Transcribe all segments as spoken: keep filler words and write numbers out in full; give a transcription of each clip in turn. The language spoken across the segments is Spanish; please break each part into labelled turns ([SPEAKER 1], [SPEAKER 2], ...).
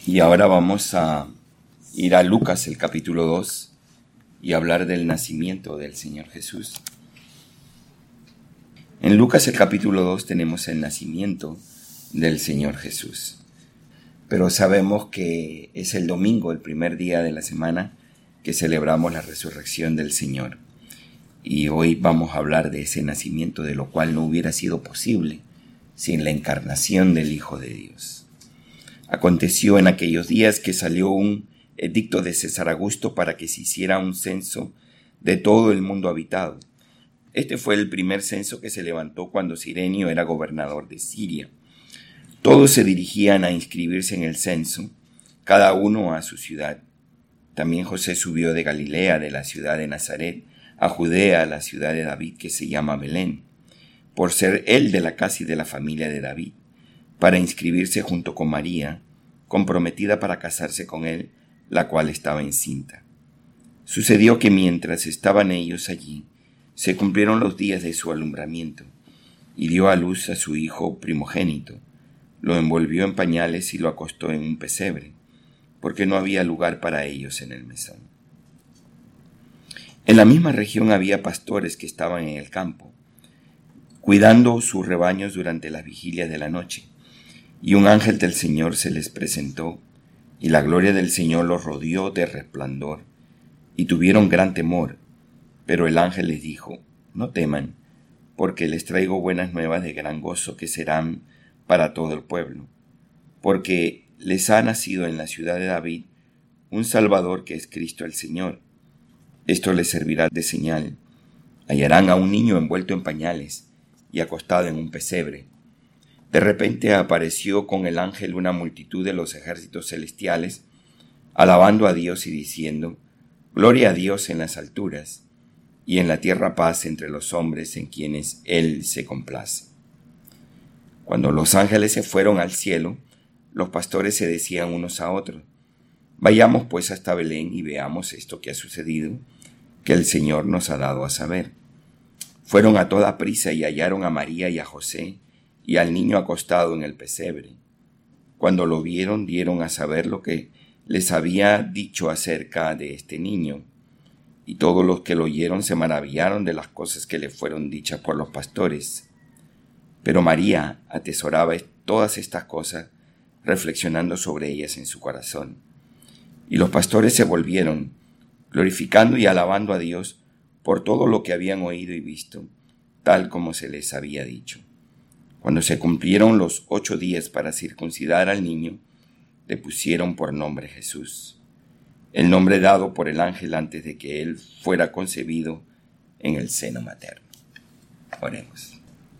[SPEAKER 1] Y ahora vamos a ir a Lucas, el capítulo dos, y hablar del nacimiento del Señor Jesús. En Lucas, el capítulo dos, tenemos el nacimiento del Señor Jesús. Pero sabemos que es el domingo, el primer día de la semana, que celebramos la resurrección del Señor. Y hoy vamos a hablar de ese nacimiento, de lo cual no hubiera sido posible sin la encarnación del Hijo de Dios. Aconteció en aquellos días que salió un edicto de César Augusto para que se hiciera un censo de todo el mundo habitado. Este fue el primer censo que se levantó cuando Cirenio era gobernador de Siria. Todos se dirigían a inscribirse en el censo, cada uno a su ciudad. También José subió de Galilea, de la ciudad de Nazaret, a Judea, a la ciudad de David, que se llama Belén, por ser él de la casa y de la familia de David, para inscribirse junto con María, comprometida para casarse con él, la cual estaba encinta. Sucedió que mientras estaban ellos allí, se cumplieron los días de su alumbramiento, y dio a luz a su hijo primogénito. Lo envolvió en pañales y lo acostó en un pesebre, porque no había lugar para ellos en el mesón. En la misma región había pastores que estaban en el campo, cuidando sus rebaños durante las vigilias de la noche. Y un ángel del Señor se les presentó, y la gloria del Señor los rodeó de resplandor, y tuvieron gran temor. Pero el ángel les dijo: no teman, porque les traigo buenas nuevas de gran gozo que serán para todo el pueblo. Porque les ha nacido en la ciudad de David un Salvador, que es Cristo el Señor. Esto les servirá de señal: hallarán a un niño envuelto en pañales y acostado en un pesebre. De repente apareció con el ángel una multitud de los ejércitos celestiales, alabando a Dios y diciendo: gloria a Dios en las alturas, y en la tierra paz entre los hombres en quienes Él se complace. Cuando los ángeles se fueron al cielo, los pastores se decían unos a otros: vayamos pues hasta Belén y veamos esto que ha sucedido, que el Señor nos ha dado a saber. Fueron a toda prisa y hallaron a María y a José, y al niño acostado en el pesebre. Cuando lo vieron, dieron a saber lo que les había dicho acerca de este niño, y todos los que lo oyeron se maravillaron de las cosas que le fueron dichas por los pastores. Pero María atesoraba todas estas cosas, reflexionando sobre ellas en su corazón. Y los pastores se volvieron, glorificando y alabando a Dios por todo lo que habían oído y visto, tal como se les había dicho. Cuando se cumplieron los ocho días para circuncidar al niño, le pusieron por nombre Jesús, el nombre dado por el ángel antes de que él fuera concebido en el seno materno. Oremos.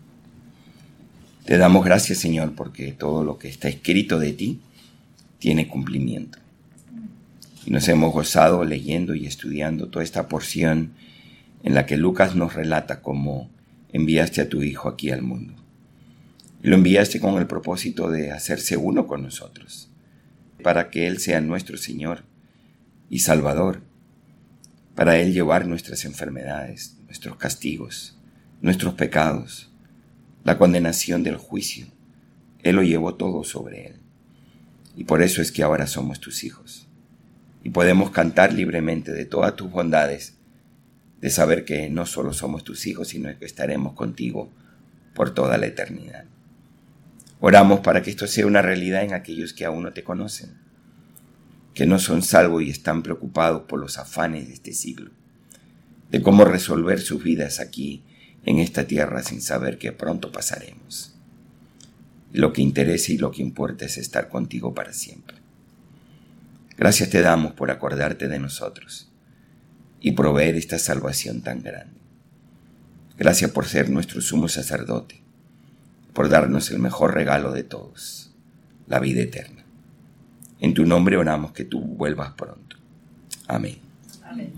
[SPEAKER 1] Te damos gracias, Señor, porque todo lo que está escrito de ti tiene cumplimiento. Y nos hemos gozado leyendo y estudiando toda esta porción en la que Lucas nos relata cómo enviaste a tu Hijo aquí al mundo. Y lo enviaste con el propósito de hacerse uno con nosotros, para que Él sea nuestro Señor y Salvador, para Él llevar nuestras enfermedades, nuestros castigos, nuestros pecados, la condenación del juicio. Él lo llevó todo sobre Él. Y por eso es que ahora somos tus hijos. Y podemos cantar libremente de todas tus bondades, de saber que no solo somos tus hijos, sino que estaremos contigo por toda la eternidad. Oramos para que esto sea una realidad en aquellos que aún no te conocen, que no son salvos y están preocupados por los afanes de este siglo, de cómo resolver sus vidas aquí en esta tierra sin saber que pronto pasaremos. Lo que interesa y lo que importa es estar contigo para siempre. Gracias te damos por acordarte de nosotros y proveer esta salvación tan grande. Gracias por ser nuestro sumo sacerdote, por darnos el mejor regalo de todos, la vida eterna. En tu nombre oramos que tú vuelvas pronto. Amén.
[SPEAKER 2] Amén.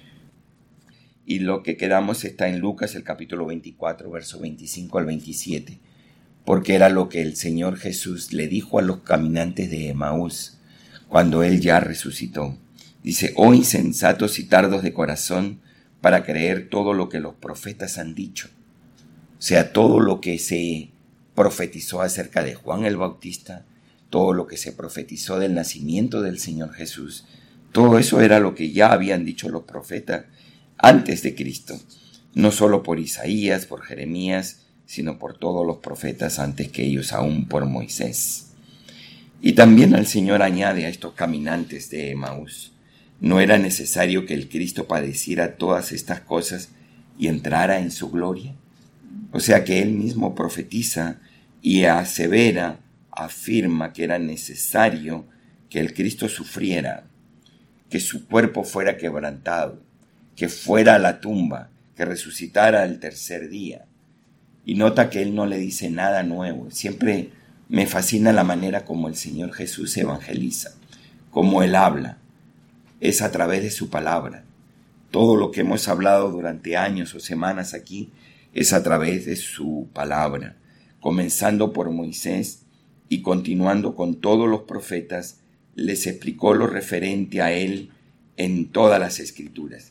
[SPEAKER 1] Y lo que quedamos está en Lucas, el capítulo veinticuatro, verso veinticinco al veintisiete, porque era lo que el Señor Jesús le dijo a los caminantes de Emaús cuando Él ya resucitó. Dice: oh insensatos y tardos de corazón para creer todo lo que los profetas han dicho. O sea, todo lo que se profetizó acerca de Juan el Bautista, todo lo que se profetizó del nacimiento del Señor Jesús, todo eso era lo que ya habían dicho los profetas antes de Cristo, no solo por Isaías, por Jeremías, sino por todos los profetas antes que ellos, aún por Moisés. Y también el Señor añade a estos caminantes de Emaús: ¿no era necesario que el Cristo padeciera todas estas cosas y entrara en su gloria? O sea que Él mismo profetiza y asevera, afirma que era necesario que el Cristo sufriera, que su cuerpo fuera quebrantado, que fuera a la tumba, que resucitara el tercer día. Y nota que Él no le dice nada nuevo. Siempre me fascina la manera como el Señor Jesús evangeliza, como Él habla. Es a través de su palabra. Todo lo que hemos hablado durante años o semanas aquí es a través de su palabra, comenzando por Moisés y continuando con todos los profetas. Les explicó lo referente a Él en todas las Escrituras.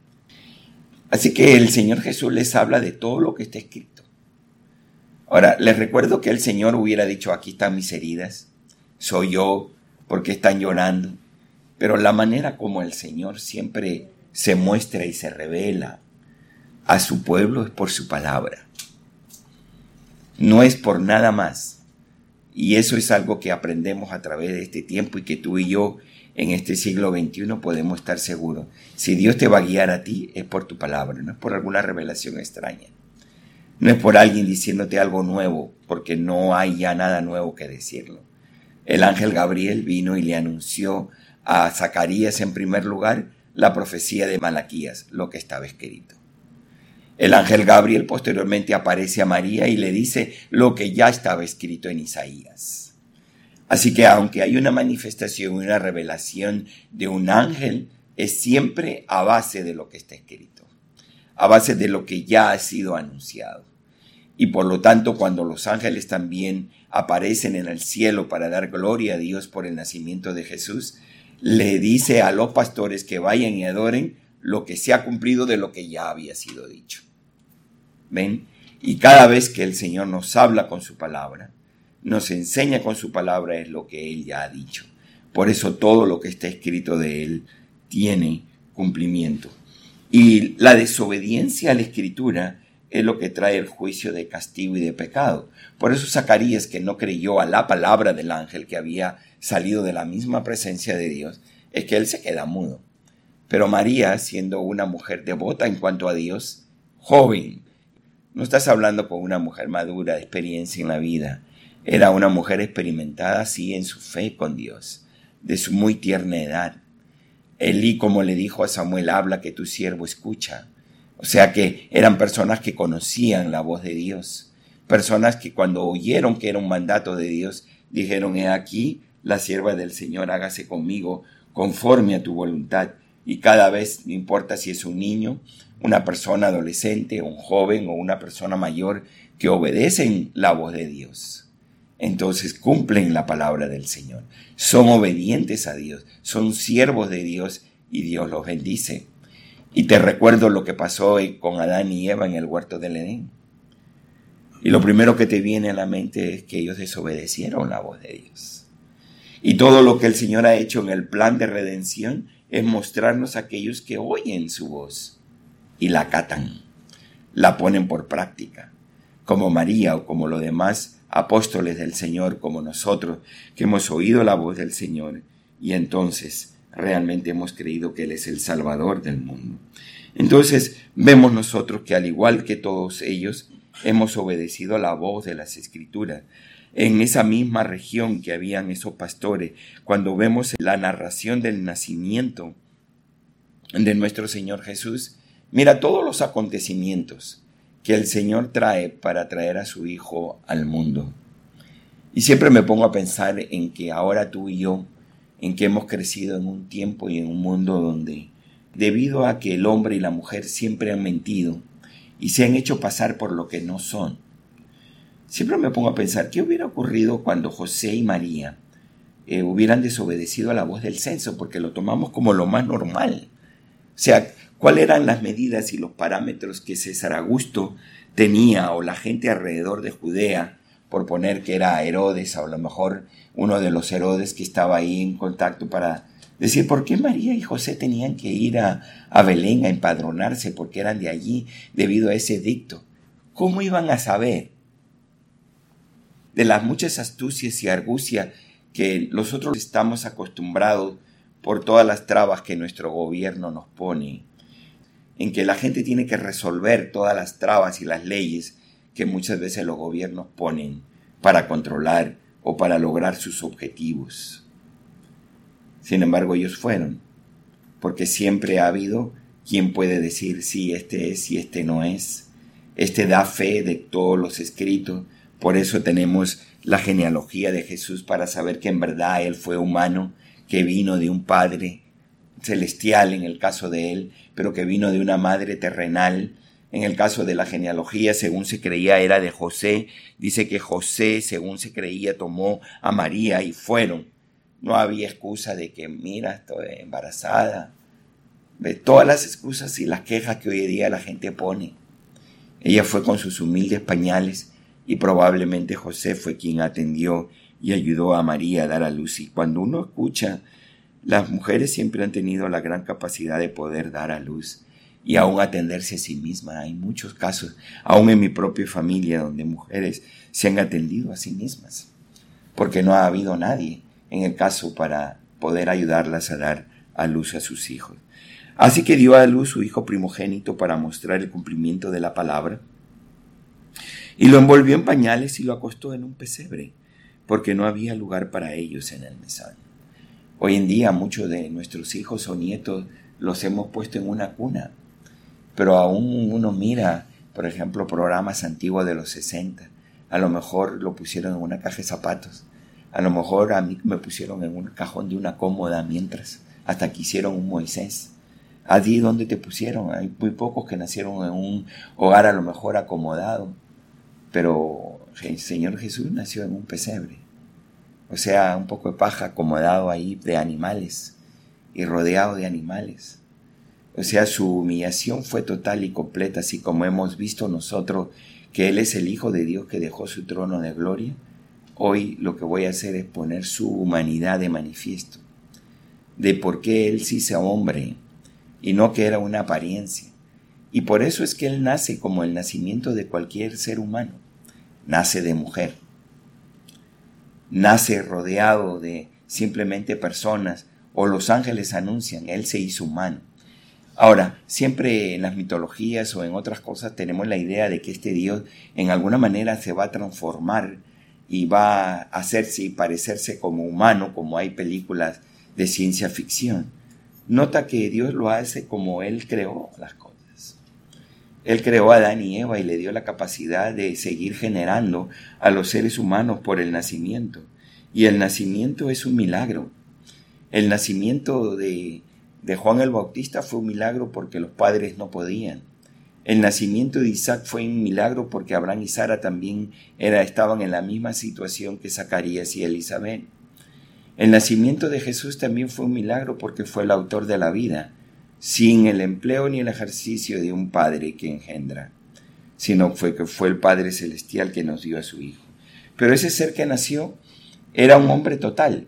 [SPEAKER 1] Así que el Señor Jesús les habla de todo lo que está escrito. Ahora, les recuerdo que el Señor hubiera dicho: aquí están mis heridas, soy yo, ¿por qué están llorando? Pero la manera como el Señor siempre se muestra y se revela a su pueblo es por su palabra. No es por nada más. Y eso es algo que aprendemos a través de este tiempo y que tú y yo en este siglo veintiuno podemos estar seguros. Si Dios te va a guiar a ti, es por tu palabra, no es por alguna revelación extraña. No es por alguien diciéndote algo nuevo, porque no hay ya nada nuevo que decirlo. El ángel Gabriel vino y le anunció a Zacarías en primer lugar la profecía de Malaquías, lo que estaba escrito. El ángel Gabriel posteriormente aparece a María y le dice lo que ya estaba escrito en Isaías. Así que aunque hay una manifestación, una revelación de un ángel, es siempre a base de lo que está escrito, a base de lo que ya ha sido anunciado. Y por lo tanto, cuando los ángeles también aparecen en el cielo para dar gloria a Dios por el nacimiento de Jesús, le dice a los pastores que vayan y adoren lo que se ha cumplido de lo que ya había sido dicho. ¿Ven? Y cada vez que el Señor nos habla con su palabra, nos enseña con su palabra, es lo que Él ya ha dicho. Por eso todo lo que está escrito de Él tiene cumplimiento. Y la desobediencia a la Escritura es lo que trae el juicio de castigo y de pecado. Por eso Zacarías, que no creyó a la palabra del ángel que había salido de la misma presencia de Dios, es que él se queda mudo. Pero María, siendo una mujer devota en cuanto a Dios, joven, no estás hablando con una mujer madura de experiencia en la vida, era una mujer experimentada sí en su fe con Dios, de su muy tierna edad. Elí, como le dijo a Samuel, habla que tu siervo escucha. O sea que eran personas que conocían la voz de Dios, personas que cuando oyeron que era un mandato de Dios, dijeron: he aquí, la sierva del Señor, hágase conmigo conforme a tu voluntad. Y cada vez, no importa si es un niño, una persona adolescente, un joven o una persona mayor, que obedecen la voz de Dios, entonces cumplen la palabra del Señor, son obedientes a Dios, son siervos de Dios y Dios los bendice. Y te recuerdo lo que pasó con Adán y Eva en el huerto del Edén. Y lo primero que te viene a la mente es que ellos desobedecieron la voz de Dios. Y todo lo que el Señor ha hecho en el plan de redención es mostrarnos a aquellos que oyen su voz y la acatan, la ponen por práctica, como María o como los demás apóstoles del Señor, como nosotros, que hemos oído la voz del Señor y entonces realmente hemos creído que Él es el Salvador del mundo. Entonces vemos nosotros que al igual que todos ellos, hemos obedecido a la voz de las Escrituras. En esa misma región que habían esos pastores, cuando vemos la narración del nacimiento de nuestro Señor Jesús, mira todos los acontecimientos que el Señor trae para traer a su Hijo al mundo. Y siempre me pongo a pensar en que ahora tú y yo, en que hemos crecido en un tiempo y en un mundo donde, debido a que el hombre y la mujer siempre han mentido y se han hecho pasar por lo que no son, siempre me pongo a pensar, ¿qué hubiera ocurrido cuando José y María eh, hubieran desobedecido a la voz del censo? Porque lo tomamos como lo más normal. O sea, ¿cuáles eran las medidas y los parámetros que César Augusto tenía o la gente alrededor de Judea? por poner que era Herodes, o a lo mejor uno de los Herodes que estaba ahí en contacto para decir por qué María y José tenían que ir a, a Belén a empadronarse porque eran de allí debido a ese edicto. ¿Cómo iban a saber? De las muchas astucias y argucias que nosotros estamos acostumbrados por todas las trabas que nuestro gobierno nos pone, en que la gente tiene que resolver todas las trabas y las leyes que muchas veces los gobiernos ponen para controlar o para lograr sus objetivos. Sin embargo, ellos fueron, porque siempre ha habido quien puede decir si este es y este no es. Este da fe de todos los escritos. Por eso tenemos la genealogía de Jesús para saber que en verdad Él fue humano, que vino de un Padre celestial en el caso de Él, pero que vino de una madre terrenal. En el caso de la genealogía, según se creía, era de José. Dice que José, según se creía, tomó a María y fueron. No había excusa de que, mira, estoy embarazada. De todas las excusas y las quejas que hoy en día la gente pone. Ella fue con sus humildes pañales y probablemente José fue quien atendió y ayudó a María a dar a luz. Y cuando uno escucha, las mujeres siempre han tenido la gran capacidad de poder dar a luz y aún atenderse a sí mismas. Hay muchos casos, aún en mi propia familia, donde mujeres se han atendido a sí mismas, porque no ha habido nadie en el caso para poder ayudarlas a dar a luz a sus hijos. Así que dio a luz su hijo primogénito para mostrar el cumplimiento de la palabra, y lo envolvió en pañales y lo acostó en un pesebre, porque no había lugar para ellos en el mesón. Hoy en día muchos de nuestros hijos o nietos los hemos puesto en una cuna, pero aún uno mira, por ejemplo, programas antiguos de los sesenta, a lo mejor lo pusieron en una caja de zapatos, a lo mejor a mí me pusieron en un cajón de una cómoda mientras, hasta que hicieron un Moisés. Allí donde te pusieron, hay muy pocos que nacieron en un hogar a lo mejor acomodado, pero el Señor Jesús nació en un pesebre, o sea, un poco de paja acomodado ahí de animales y rodeado de animales. O sea, su humillación fue total y completa, así como hemos visto nosotros que Él es el Hijo de Dios que dejó su trono de gloria. Hoy lo que voy a hacer es poner su humanidad de manifiesto, de por qué Él sí sea hombre y no que era una apariencia. Y por eso es que Él nace como el nacimiento de cualquier ser humano. Nace de mujer, nace rodeado de simplemente personas, o los ángeles anuncian, Él se hizo humano. Ahora, siempre en las mitologías o en otras cosas tenemos la idea de que este Dios en alguna manera se va a transformar y va a hacerse y parecerse como humano, como hay películas de ciencia ficción. Nota que Dios lo hace como Él creó las cosas. Él creó a Adán y Eva y le dio la capacidad de seguir generando a los seres humanos por el nacimiento. Y el nacimiento es un milagro. El nacimiento de, de Juan el Bautista fue un milagro porque los padres no podían. El nacimiento de Isaac fue un milagro porque Abraham y Sara también era, estaban en la misma situación que Zacarías y Elizabeth. El nacimiento de Jesús también fue un milagro porque fue el autor de la vida, sin el empleo ni el ejercicio de un padre que engendra, sino fue que fue el Padre Celestial que nos dio a su Hijo. Pero ese ser que nació era un hombre total,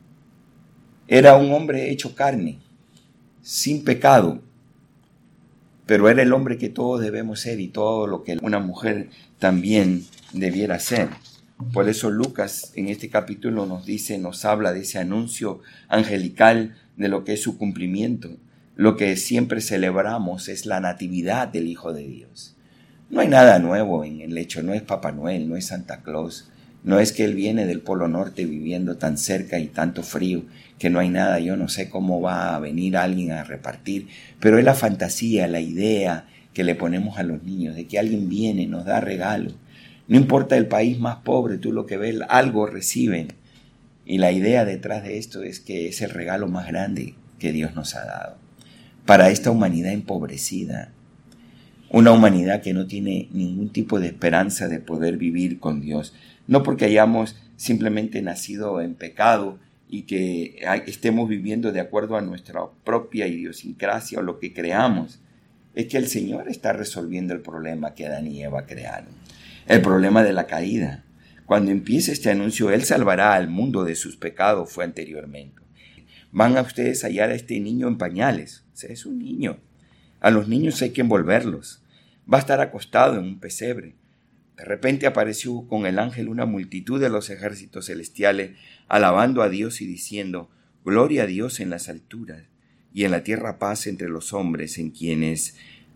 [SPEAKER 1] era un hombre hecho carne, sin pecado, pero era el hombre que todos debemos ser y todo lo que una mujer también debiera ser. Por eso Lucas en este capítulo nos dice, nos habla de ese anuncio angelical de lo que es su cumplimiento. Lo que siempre celebramos es la natividad del Hijo de Dios. No hay nada nuevo en el hecho, no es Papá Noel, no es Santa Claus, no es que Él viene del Polo Norte viviendo tan cerca y tanto frío que no hay nada. Yo no sé cómo va a venir alguien a repartir, pero es la fantasía, la idea que le ponemos a los niños de que alguien viene, nos da regalo. No importa el país más pobre, tú lo que ves, algo reciben. Y la idea detrás de esto es que es el regalo más grande que Dios nos ha dado para esta humanidad empobrecida, una humanidad que no tiene ningún tipo de esperanza de poder vivir con Dios, no porque hayamos simplemente nacido en pecado y que estemos viviendo de acuerdo a nuestra propia idiosincrasia o lo que creamos, es que el Señor está resolviendo el problema que Adán y Eva crearon, el problema de la caída. Cuando empiece este anuncio, Él salvará al mundo de sus pecados, fue anteriormente. Van a ustedes a hallar a este niño en pañales. O sea, es un niño. A los niños hay que envolverlos. Va a estar acostado en un pesebre. De repente apareció con el ángel una multitud de los ejércitos celestiales, alabando a Dios y diciendo: gloria a Dios en las alturas, y en la tierra paz entre los hombres en quienes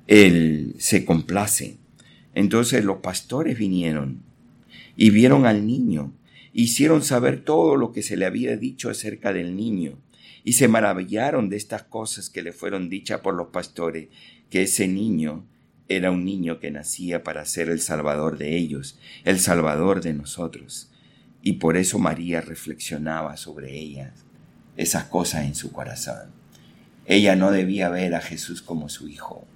[SPEAKER 1] Él se complace. Entonces los pastores vinieron y vieron al niño, hicieron saber todo lo que se le había dicho acerca del niño, y se maravillaron de estas cosas que le fueron dichas por los pastores, que ese niño era un niño que nacía para ser el Salvador de ellos, el Salvador de nosotros. Y por eso María reflexionaba sobre ellas, esas cosas en su corazón. Ella no debía ver a Jesús como su hijo.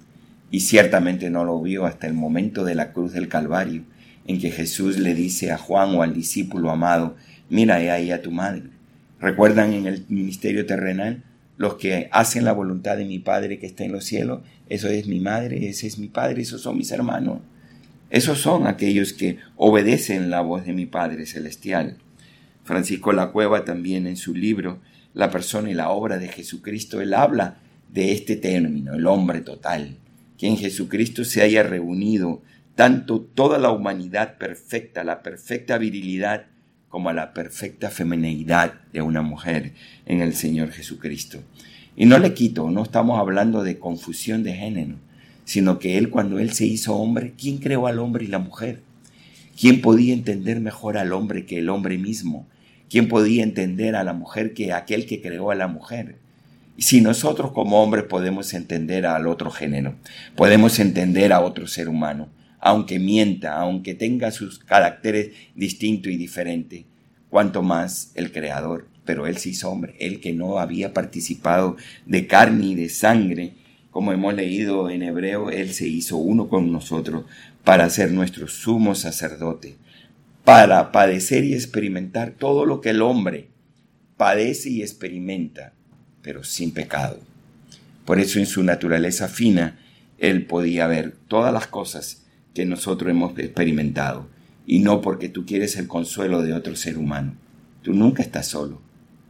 [SPEAKER 1] Y ciertamente no lo vio hasta el momento de la cruz del Calvario, en que Jesús le dice a Juan o al discípulo amado: mira, he ahí a tu madre. ¿Recuerdan en el ministerio terrenal? Los que hacen la voluntad de mi Padre que está en los cielos, eso es mi madre, ese es mi padre, esos son mis hermanos. Esos son aquellos que obedecen la voz de mi Padre celestial. Francisco La Cueva también en su libro La persona y la obra de Jesucristo, él habla de este término, el hombre total, que en Jesucristo se haya reunido tanto toda la humanidad perfecta, la perfecta virilidad, como a la perfecta femineidad de una mujer en el Señor Jesucristo. Y no le quito, no estamos hablando de confusión de género, sino que Él, cuando Él se hizo hombre, ¿quién creó al hombre y la mujer? ¿Quién podía entender mejor al hombre que el hombre mismo? ¿Quién podía entender a la mujer que aquel que creó a la mujer? Y si nosotros como hombres podemos entender al otro género, podemos entender a otro ser humano, aunque mienta, aunque tenga sus caracteres distintos y diferentes, cuanto más el Creador. Pero Él se hizo hombre, Él que no había participado de carne y de sangre, como hemos leído en Hebreo, Él se hizo uno con nosotros para ser nuestro sumo sacerdote, para padecer y experimentar todo lo que el hombre padece y experimenta, pero sin pecado. Por eso en su naturaleza fina, Él podía ver todas las cosas que nosotros hemos experimentado, y no porque tú quieres el consuelo de otro ser humano. Tú nunca estás solo.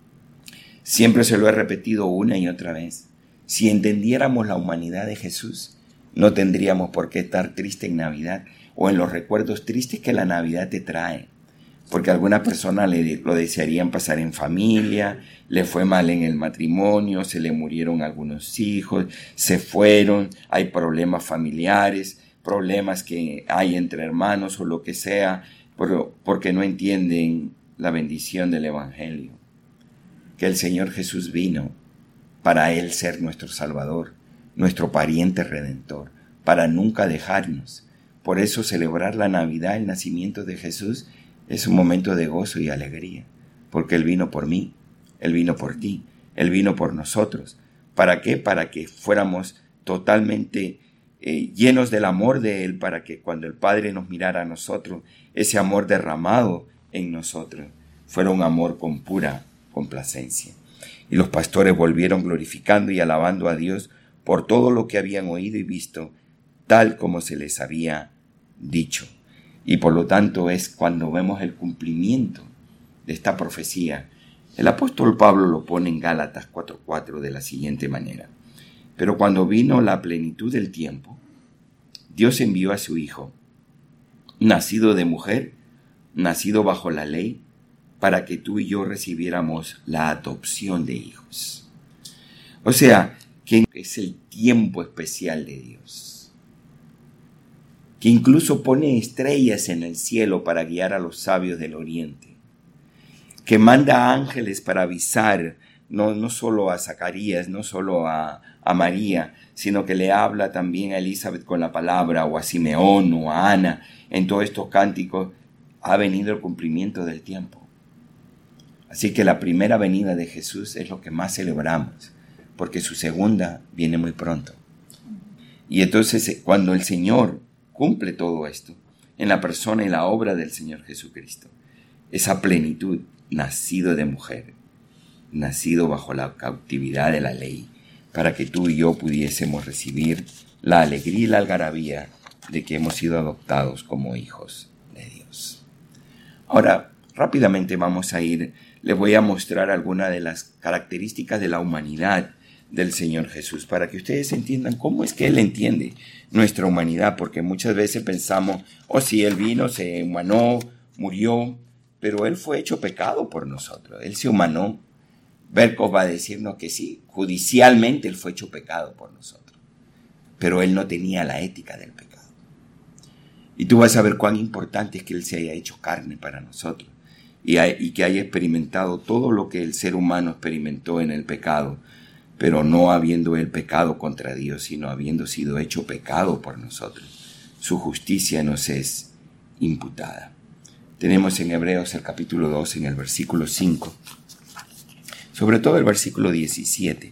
[SPEAKER 1] Siempre se lo he repetido una y otra vez. Si entendiéramos la humanidad de Jesús, no tendríamos por qué estar triste en Navidad o en los recuerdos tristes que la Navidad te trae. Porque algunas personas le, lo desearían pasar en familia, le fue mal en el matrimonio, se le murieron algunos hijos, se fueron, hay problemas familiares, problemas que hay entre hermanos o lo que sea, pero porque no entienden la bendición del Evangelio. Que el Señor Jesús vino para Él ser nuestro Salvador, nuestro pariente redentor, para nunca dejarnos. Por eso celebrar la Navidad, el nacimiento de Jesús, es un momento de gozo y alegría, porque Él vino por mí, Él vino por ti, Él vino por nosotros. ¿Para qué? Para que fuéramos totalmente eh, llenos del amor de Él, para que cuando el Padre nos mirara a nosotros, ese amor derramado en nosotros fuera un amor con pura complacencia. Y los pastores volvieron glorificando y alabando a Dios por todo lo que habían oído y visto, tal como se les había dicho. Y por lo tanto es cuando vemos el cumplimiento de esta profecía. El apóstol Pablo lo pone en Gálatas cuatro cuatro de la siguiente manera: pero cuando vino la plenitud del tiempo, Dios envió a su Hijo, nacido de mujer, nacido bajo la ley, para que tú y yo recibiéramos la adopción de hijos. O sea, que es el tiempo especial de Dios, que incluso pone estrellas en el cielo para guiar a los sabios del oriente, que manda ángeles para avisar no, no solo a Zacarías, no solo a, a María, sino que le habla también a Elizabeth con la palabra, o a Simeón, o a Ana. En todos estos cánticos ha venido el cumplimiento del tiempo. Así que la primera venida de Jesús es lo que más celebramos, porque su segunda viene muy pronto. Y entonces cuando el Señor cumple todo esto, en la persona y la obra del Señor Jesucristo, esa plenitud, nacido de mujer, nacido bajo la cautividad de la ley, para que tú y yo pudiésemos recibir la alegría y la algarabía de que hemos sido adoptados como hijos de Dios. Ahora, rápidamente vamos a ir, les voy a mostrar algunas de las características de la humanidad del Señor Jesús, para que ustedes entiendan cómo es que Él entiende nuestra humanidad, porque muchas veces pensamos, oh sí, Él vino, se humanó, murió, pero Él fue hecho pecado por nosotros, Él se humanó. Berkov va a decirnos que sí, judicialmente Él fue hecho pecado por nosotros, pero Él no tenía la ética del pecado. Y tú vas a ver cuán importante es que Él se haya hecho carne para nosotros y, hay, y que haya experimentado todo lo que el ser humano experimentó en el pecado, pero no habiendo Él pecado contra Dios, sino habiendo sido hecho pecado por nosotros. Su justicia nos es imputada. Tenemos en Hebreos el capítulo dos, en el versículo cinco, sobre todo el versículo diecisiete.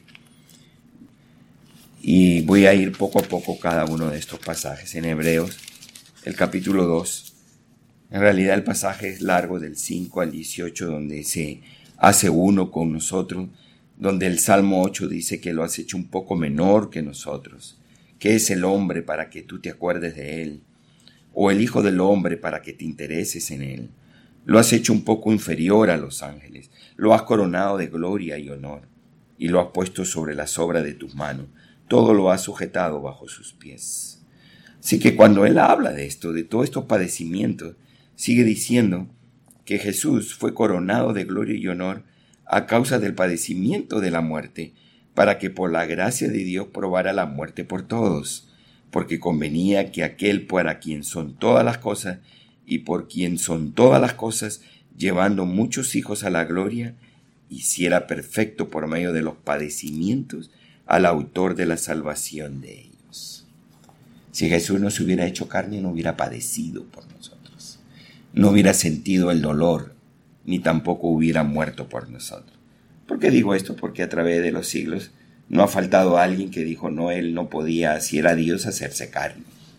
[SPEAKER 1] Y voy a ir poco a poco cada uno de estos pasajes. En Hebreos, el capítulo dos, en realidad el pasaje es largo, del cinco al dieciocho, donde se hace uno con nosotros, donde el Salmo ocho dice que lo has hecho un poco menor que nosotros. ¿Qué es el hombre para que tú te acuerdes de él? O el hijo del hombre para que te intereses en él. Lo has hecho un poco inferior a los ángeles. Lo has coronado de gloria y honor. Y lo has puesto sobre las obras de tus manos. Todo lo has sujetado bajo sus pies. Así que cuando él habla de esto, de todos estos padecimientos, sigue diciendo que Jesús fue coronado de gloria y honor a causa del padecimiento de la muerte, para que por la gracia de Dios probara la muerte por todos, porque convenía que aquel para quien son todas las cosas, y por quien son todas las cosas, llevando muchos hijos a la gloria, hiciera perfecto por medio de los padecimientos al autor de la salvación de ellos. Si Jesús no se hubiera hecho carne, no hubiera padecido por nosotros, no hubiera sentido el dolor, ni tampoco hubiera muerto por nosotros. ¿Por qué digo esto? Porque a través de los siglos no ha faltado alguien que dijo, no, él no podía, si era Dios, hacerse carne.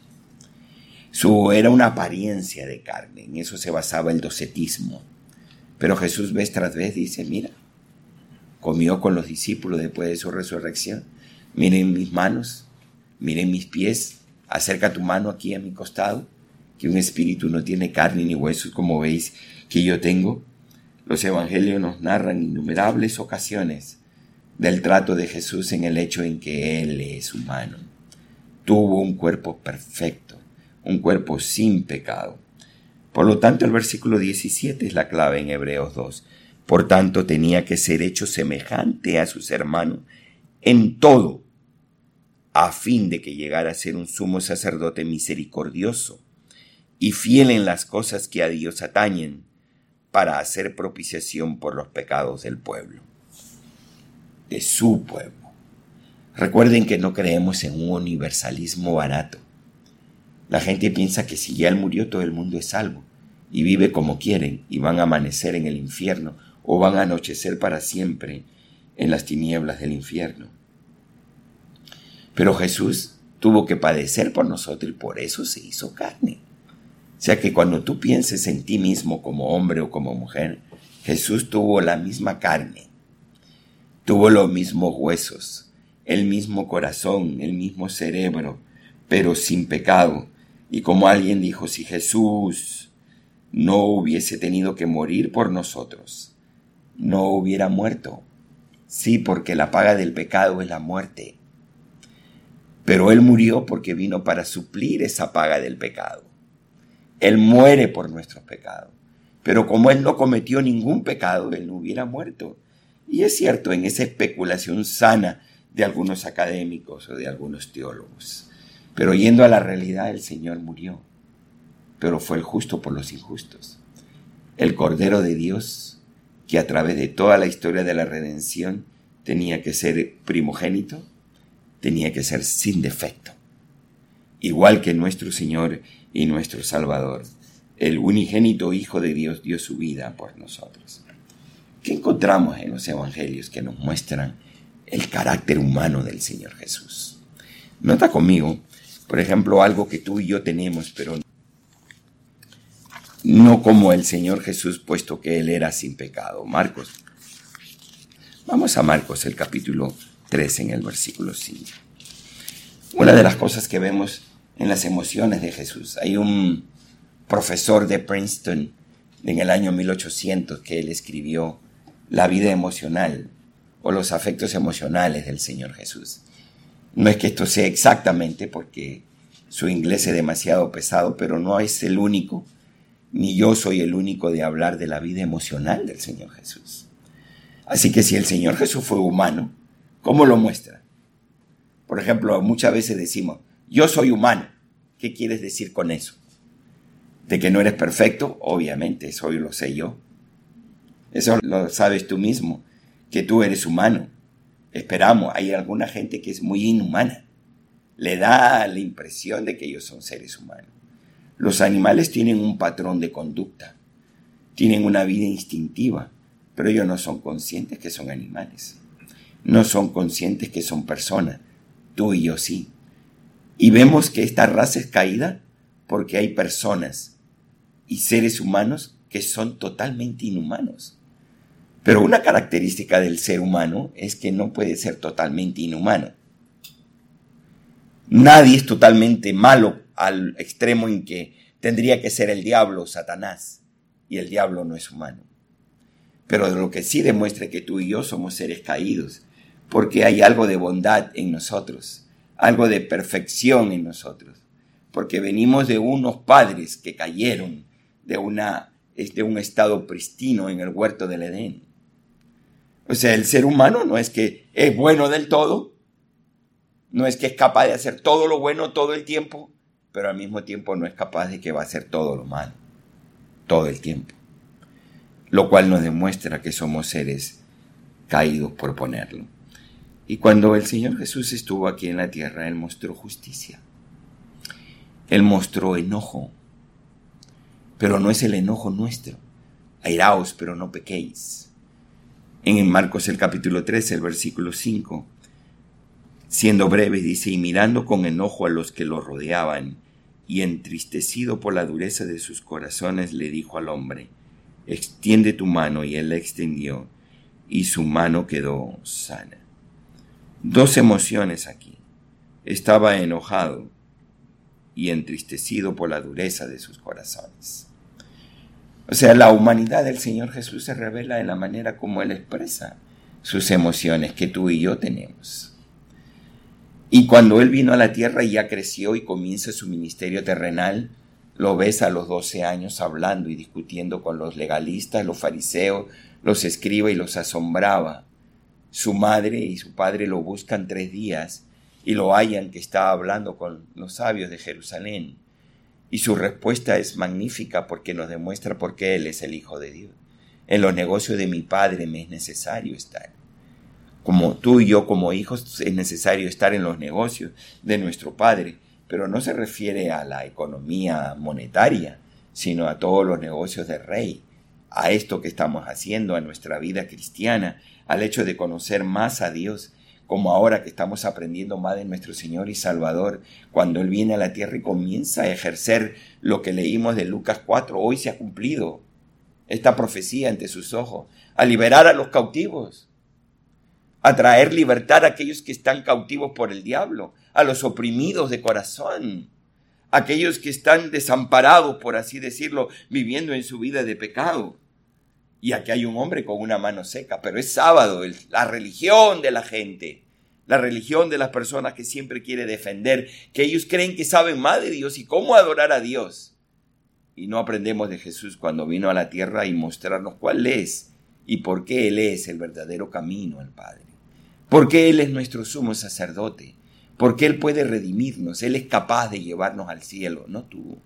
[SPEAKER 1] Su, era una apariencia de carne, en eso se basaba el docetismo. Pero Jesús vez tras vez dice, mira, comió con los discípulos después de su resurrección. Miren mis manos, miren mis pies, acerca tu mano aquí a mi costado, que un espíritu no tiene carne ni huesos como veis que yo tengo. Los evangelios nos narran innumerables ocasiones del trato de Jesús en el hecho en que Él es humano. Tuvo un cuerpo perfecto, un cuerpo sin pecado. Por lo tanto, el versículo diecisiete es la clave en Hebreos dos. Por tanto, tenía que ser hecho semejante a sus hermanos en todo, a fin de que llegara a ser un sumo sacerdote misericordioso y fiel en las cosas que a Dios atañen, para hacer propiciación por los pecados del pueblo, de su pueblo. Recuerden que no creemos en un universalismo barato. La gente piensa que si ya Él murió, todo el mundo es salvo y vive como quieren y van a amanecer en el infierno o van a anochecer para siempre en las tinieblas del infierno. Pero Jesús tuvo que padecer por nosotros y por eso se hizo carne. O sea que cuando tú pienses en ti mismo como hombre o como mujer, Jesús tuvo la misma carne, tuvo los mismos huesos, el mismo corazón, el mismo cerebro, pero sin pecado. Y como alguien dijo, si Jesús no hubiese tenido que morir por nosotros, no hubiera muerto. Sí, porque la paga del pecado es la muerte. Pero Él murió porque vino para suplir esa paga del pecado. Él muere por nuestros pecados. Pero como Él no cometió ningún pecado, Él no hubiera muerto. Y es cierto, en esa especulación sana de algunos académicos o de algunos teólogos. Pero yendo a la realidad, el Señor murió. Pero fue el justo por los injustos. El Cordero de Dios, que a través de toda la historia de la redención tenía que ser primogénito, tenía que ser sin defecto. Igual que nuestro Señor y nuestro Salvador, el unigénito Hijo de Dios dio su vida por nosotros. ¿Qué encontramos en los evangelios que nos muestran el carácter humano del Señor Jesús? Nota conmigo, por ejemplo, algo que tú y yo tenemos, pero no como el Señor Jesús, puesto que Él era sin pecado. Marcos. Vamos a Marcos, el capítulo tres, en el versículo cinco. Una de las cosas que vemos en las emociones de Jesús. Hay un profesor de Princeton en el año mil ochocientos que él escribió La vida emocional o los afectos emocionales del Señor Jesús. No es que esto sea exactamente porque su inglés es demasiado pesado, pero no es el único, ni yo soy el único de hablar de la vida emocional del Señor Jesús. Así que si el Señor Jesús fue humano, ¿cómo lo muestra? Por ejemplo, muchas veces decimos, yo soy humano. ¿Qué quieres decir con eso? ¿De que no eres perfecto? Obviamente, eso lo sé yo. Eso lo sabes tú mismo, que tú eres humano. Esperamos, hay alguna gente que es muy inhumana. Le da la impresión de que ellos son seres humanos. Los animales tienen un patrón de conducta, tienen una vida instintiva, pero ellos no son conscientes que son animales. No son conscientes que son personas. Tú y yo sí. Y vemos que esta raza es caída porque hay personas y seres humanos que son totalmente inhumanos. Pero una característica del ser humano es que no puede ser totalmente inhumano. Nadie es totalmente malo al extremo en que tendría que ser el diablo o Satanás, y el diablo no es humano. Pero lo que sí demuestra que tú y yo somos seres caídos, porque hay algo de bondad en nosotros, algo de perfección en nosotros, porque venimos de unos padres que cayeron de, una, de un estado pristino en el huerto del Edén. O sea, el ser humano no es que es bueno del todo, no es que es capaz de hacer todo lo bueno todo el tiempo, pero al mismo tiempo no es capaz de que va a hacer todo lo malo, todo el tiempo. Lo cual nos demuestra que somos seres caídos por ponerlo. Y cuando el Señor Jesús estuvo aquí en la tierra, Él mostró justicia. Él mostró enojo, pero no es el enojo nuestro. Airaos, pero no pequéis. En Marcos el capítulo trece, el versículo cinco, siendo breve, dice, y mirando con enojo a los que lo rodeaban, y entristecido por la dureza de sus corazones, le dijo al hombre, extiende tu mano, y él la extendió, y su mano quedó sana. Dos emociones aquí. Estaba enojado y entristecido por la dureza de sus corazones. O sea, la humanidad del Señor Jesús se revela en la manera como Él expresa sus emociones que tú y yo tenemos. Y cuando Él vino a la tierra y ya creció y comienza su ministerio terrenal, lo ves a los doce años hablando y discutiendo con los legalistas, los fariseos, los escriba y los asombraba. Su madre y su padre lo buscan tres días y lo hallan que está hablando con los sabios de Jerusalén. Y su respuesta es magnífica porque nos demuestra por qué Él es el Hijo de Dios. En los negocios de mi Padre me es necesario estar. Como tú y yo como hijos es necesario estar en los negocios de nuestro Padre, pero no se refiere a la economía monetaria, sino a todos los negocios del Rey, a esto que estamos haciendo, a nuestra vida cristiana, al hecho de conocer más a Dios, como ahora que estamos aprendiendo más de nuestro Señor y Salvador, cuando Él viene a la tierra y comienza a ejercer lo que leímos de Lucas cuatro, hoy se ha cumplido esta profecía ante sus ojos, a liberar a los cautivos, a traer libertad a aquellos que están cautivos por el diablo, a los oprimidos de corazón, a aquellos que están desamparados, por así decirlo, viviendo en su vida de pecado. Y aquí hay un hombre con una mano seca, pero es sábado, el, la religión de la gente, la religión de las personas que siempre quiere defender, que ellos creen que saben más de Dios y cómo adorar a Dios. Y no aprendemos de Jesús cuando vino a la tierra y mostrarnos cuál es y por qué Él es el verdadero camino al Padre. Por qué Él es nuestro sumo sacerdote, por qué Él puede redimirnos, Él es capaz de llevarnos al cielo, no tú.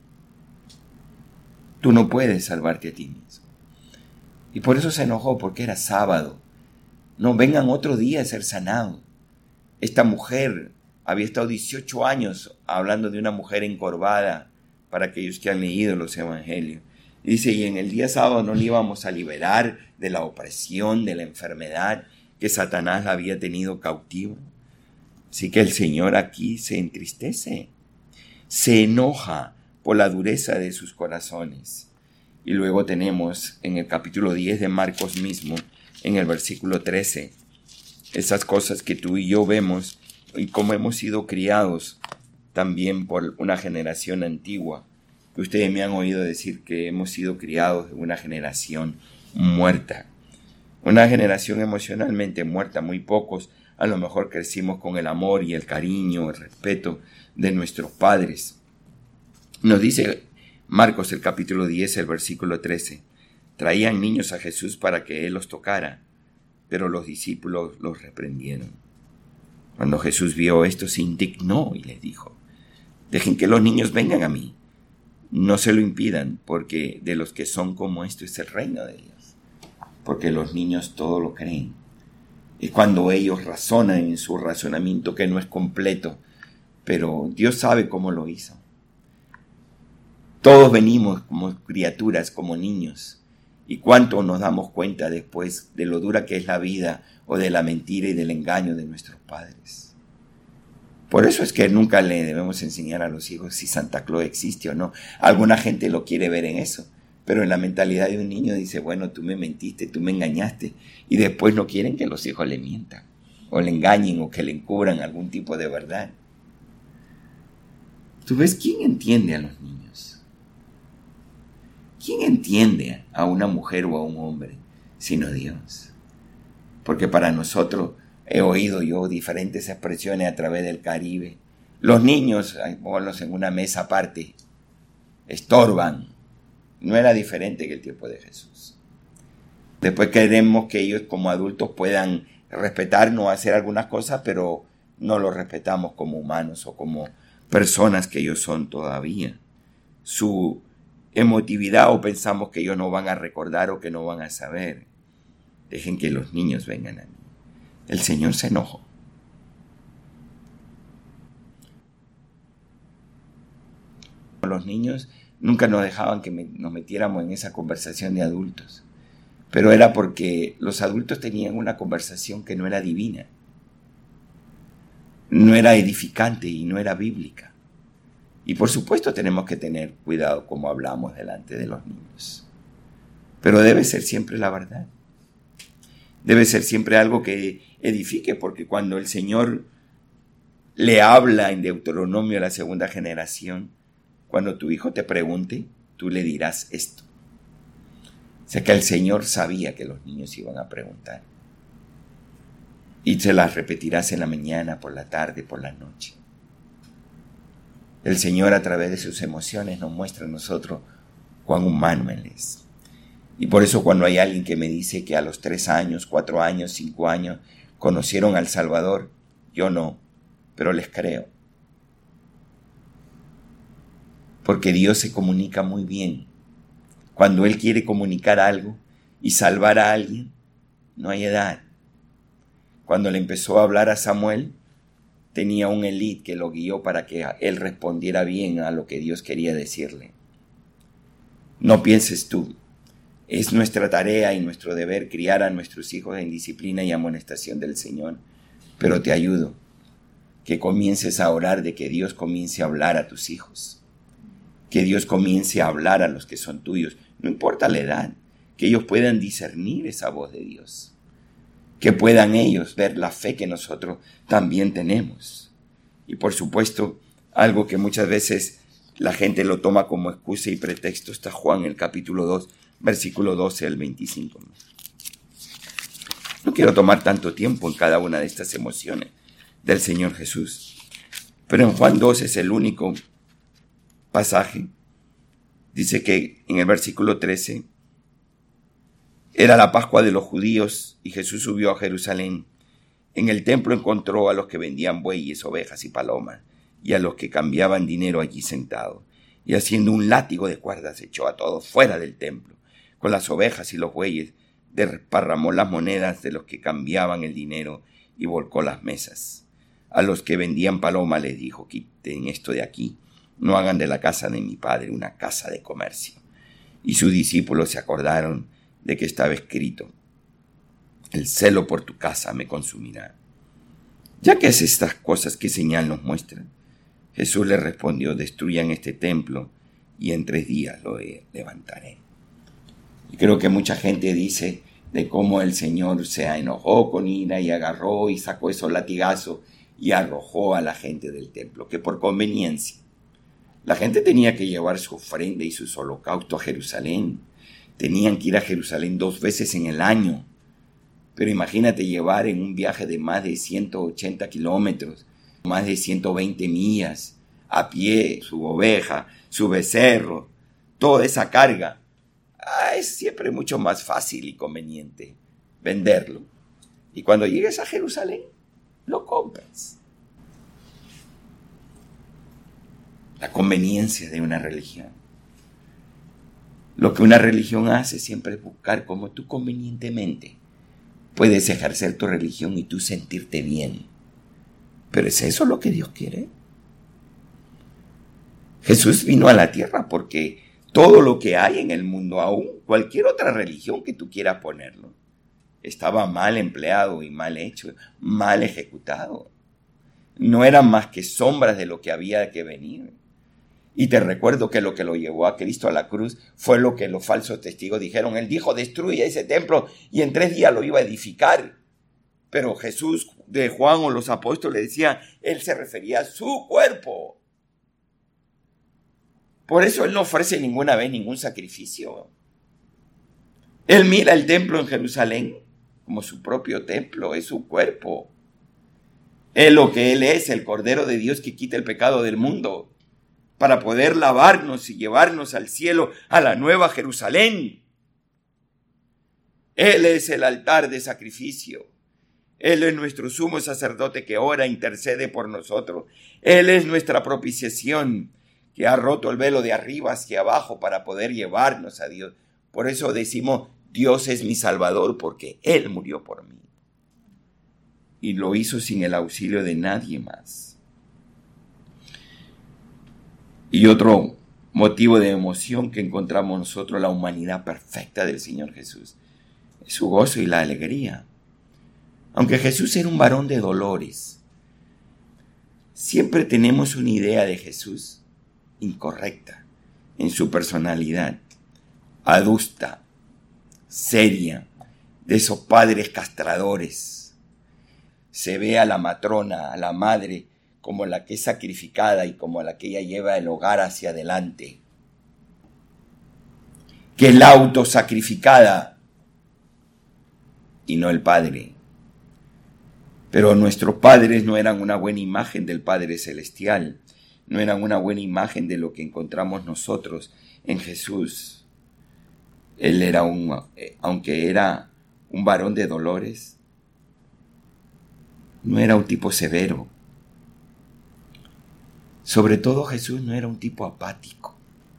[SPEAKER 1] Tú no puedes salvarte a ti mismo. Y por eso se enojó, porque era sábado. No, vengan otro día a ser sanados. Esta mujer había estado dieciocho años hablando de una mujer encorvada, para aquellos que han leído los evangelios. Dice, y en el día sábado no le íbamos a liberar de la opresión, de la enfermedad que Satanás la había tenido cautivo. Así que el Señor aquí se entristece, se enoja por la dureza de sus corazones. Y luego tenemos en el capítulo diez de Marcos mismo, en el versículo trece, esas cosas que tú y yo vemos y cómo hemos sido criados también por una generación antigua, que ustedes me han oído decir que hemos sido criados en una generación muerta, una generación emocionalmente muerta. Muy pocos a lo mejor crecimos con el amor y el cariño, el respeto de nuestros padres. Nos dice Marcos el capítulo diez, el versículo trece, traían niños a Jesús para que Él los tocara, pero los discípulos los reprendieron. Cuando Jesús vio esto, se indignó y les dijo, dejen que los niños vengan a mí, no se lo impidan, porque de los que son como esto es el reino de Dios. Porque los niños todo lo creen. Es cuando ellos razonan en su razonamiento que no es completo, pero Dios sabe cómo lo hizo. Todos venimos como criaturas, como niños, y cuánto nos damos cuenta después de lo dura que es la vida o de la mentira y del engaño de nuestros padres. Por eso es que nunca le debemos enseñar a los hijos si Santa Claus existe o no. Alguna gente lo quiere ver en eso, pero en la mentalidad de un niño dice, bueno, tú me mentiste, tú me engañaste, y después no quieren que los hijos le mientan, o le engañen, o que le encubran algún tipo de verdad. ¿Tú ves quién entiende a los niños? ¿Quién entiende a una mujer o a un hombre sino Dios? Porque para nosotros, he oído yo diferentes expresiones a través del Caribe. Los niños, ponlos en una mesa aparte, estorban. No era diferente que el tiempo de Jesús. Después queremos que ellos como adultos puedan respetarnos, hacer algunas cosas, pero no los respetamos como humanos o como personas que ellos son todavía. Su emotividad o pensamos que ellos no van a recordar o que no van a saber. Dejen que los niños vengan a mí. El Señor se enojó. Los niños nunca nos dejaban que nos metiéramos en esa conversación de adultos, pero era porque los adultos tenían una conversación que no era divina, no era edificante y no era bíblica. Y por supuesto tenemos que tener cuidado como hablamos delante de los niños, pero debe ser siempre la verdad. Debe ser siempre algo que edifique, porque cuando el Señor le habla en Deuteronomio a la segunda generación, cuando tu hijo te pregunte, tú le dirás esto. O sea que el Señor sabía que los niños iban a preguntar. Y se las repetirás en la mañana, por la tarde, por la noche. El Señor a través de sus emociones nos muestra a nosotros cuán humano Él es. Y por eso cuando hay alguien que me dice que a los tres años, cuatro años, cinco años conocieron al Salvador, yo no, pero les creo. Porque Dios se comunica muy bien. Cuando Él quiere comunicar algo y salvar a alguien, no hay edad. Cuando le empezó a hablar a Samuel, tenía un élite que lo guió para que él respondiera bien a lo que Dios quería decirle. No pienses tú. Es nuestra tarea y nuestro deber criar a nuestros hijos en disciplina y amonestación del Señor. Pero te ayudo, que comiences a orar de que Dios comience a hablar a tus hijos. Que Dios comience a hablar a los que son tuyos. No importa la edad, que ellos puedan discernir esa voz de Dios. Que puedan ellos ver la fe que nosotros también tenemos. Y por supuesto, algo que muchas veces la gente lo toma como excusa y pretexto, está Juan, el capítulo dos, versículo doce al veinticinco. No quiero tomar tanto tiempo en cada una de estas emociones del Señor Jesús, pero en Juan dos es el único pasaje. Dice que en el versículo trece, era la Pascua de los judíos y Jesús subió a Jerusalén. En el templo encontró a los que vendían bueyes, ovejas y palomas, y a los que cambiaban dinero allí sentados. Y haciendo un látigo de cuerdas echó a todos fuera del templo. Con las ovejas y los bueyes desparramó las monedas de los que cambiaban el dinero y volcó las mesas. A los que vendían palomas les dijo, quiten esto de aquí, no hagan de la casa de mi padre una casa de comercio. Y sus discípulos se acordaron de que estaba escrito, el celo por tu casa me consumirá. Ya que es estas cosas, ¿qué señal nos muestran? Jesús le respondió, destruyan este templo y en tres días lo levantaré. Y creo que mucha gente dice de cómo el Señor se enojó con ira y agarró y sacó esos latigazos y arrojó a la gente del templo, que por conveniencia La gente tenía que llevar su ofrenda y sus holocaustos a Jerusalén. Tenían que ir a Jerusalén dos veces en el año. Pero imagínate llevar en un viaje de más de ciento ochenta kilómetros, más de ciento veinte millas, a pie, su oveja, su becerro, toda esa carga. Ah, es siempre mucho más fácil y conveniente venderlo. Y cuando llegues a Jerusalén, lo compras. La conveniencia de una religión. Lo que una religión hace siempre es buscar cómo tú convenientemente puedes ejercer tu religión y tú sentirte bien. ¿Pero es eso lo que Dios quiere? Jesús vino a la tierra porque todo lo que hay en el mundo, aún cualquier otra religión que tú quieras ponerlo, estaba mal empleado y mal hecho, mal ejecutado. No eran más que sombras de lo que había que venir. Y te recuerdo que lo que lo llevó a Cristo a la cruz fue lo que los falsos testigos dijeron. Él dijo, destruye ese templo y en tres días lo iba a edificar. Pero Jesús de Juan o los apóstoles decían, él se refería a su cuerpo. Por eso él no ofrece ninguna vez ningún sacrificio. Él mira el templo en Jerusalén como su propio templo, es su cuerpo. Es lo que él es, el Cordero de Dios que quita el pecado del mundo, para poder lavarnos y llevarnos al cielo, a la nueva Jerusalén. Él es el altar de sacrificio. Él es nuestro sumo sacerdote que ora, intercede por nosotros. Él es nuestra propiciación, que ha roto el velo de arriba hacia abajo para poder llevarnos a Dios. Por eso decimos, Dios es mi Salvador, porque Él murió por mí. Y lo hizo sin el auxilio de nadie más. Y otro motivo de emoción que encontramos nosotros, la humanidad perfecta del Señor Jesús, es su gozo y la alegría. Aunque Jesús era un varón de dolores, siempre tenemos una idea de Jesús incorrecta en su personalidad, adusta, seria, de esos padres castradores. Se ve a la matrona, a la madre, como la que es sacrificada y como la que ella lleva el hogar hacia adelante, que es la autosacrificada y no el Padre. Pero nuestros padres no eran una buena imagen del Padre Celestial, no eran una buena imagen de lo que encontramos nosotros en Jesús. Él era un, aunque era un varón de dolores, no era un tipo severo. Sobre todo Jesús no era un tipo apático,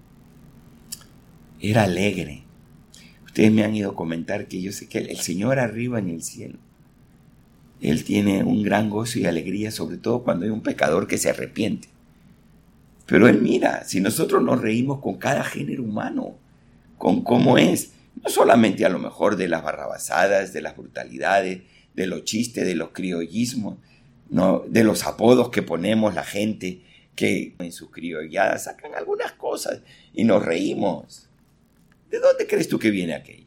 [SPEAKER 1] era alegre. Ustedes me han ido a comentar que yo sé que el Señor arriba en el cielo, Él tiene un gran gozo y alegría, sobre todo cuando hay un pecador que se arrepiente. Pero Él mira, si nosotros nos reímos con cada género humano, con cómo es, no solamente a lo mejor de las barrabasadas, de las brutalidades, de los chistes, de los criollismos, no, de los apodos que ponemos la gente, que en sus criolladas sacan algunas cosas y nos reímos. ¿De dónde crees tú que viene aquello?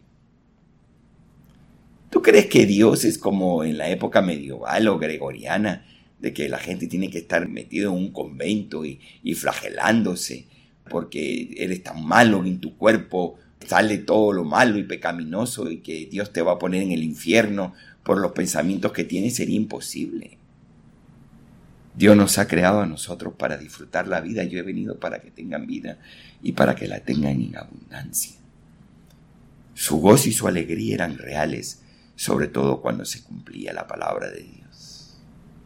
[SPEAKER 1] ¿Tú crees que Dios es como en la época medieval o gregoriana, de que la gente tiene que estar metido en un convento y, y flagelándose porque eres tan malo en tu cuerpo, sale todo lo malo y pecaminoso y que Dios te va a poner en el infierno por los pensamientos que tienes? Sería imposible. Dios nos ha creado a nosotros para disfrutar la vida. Yo he venido para que tengan vida y para que la tengan en abundancia. Su gozo y su alegría eran reales, sobre todo cuando se cumplía la palabra de Dios.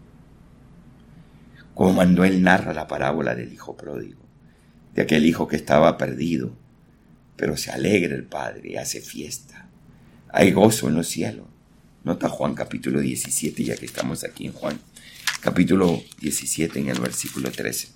[SPEAKER 1] Como cuando Él narra la parábola del hijo pródigo, de aquel hijo que estaba perdido, pero se alegra el Padre y hace fiesta. Hay gozo en los cielos. Nota Juan capítulo diecisiete, ya que estamos aquí en Juan. Capítulo diecisiete, en el versículo trece.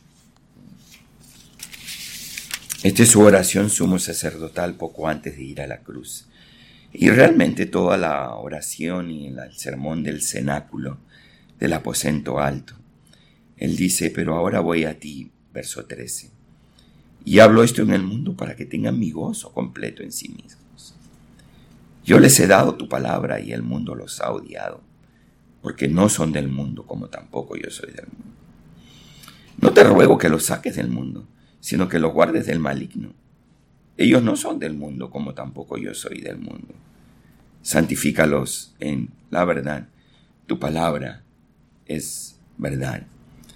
[SPEAKER 1] Esta es su oración sumo sacerdotal poco antes de ir a la cruz. Y realmente toda la oración y el sermón del cenáculo, del aposento alto. Él dice, pero ahora voy a ti, verso trece. Y hablo esto en el mundo para que tengan mi gozo completo en sí mismos. Yo les he dado tu palabra y el mundo los ha odiado, porque no son del mundo como tampoco yo soy del mundo. No te ruego que los saques del mundo, sino que los guardes del maligno. Ellos no son del mundo, como tampoco yo soy del mundo. Santifícalos en la verdad. Tu palabra es verdad.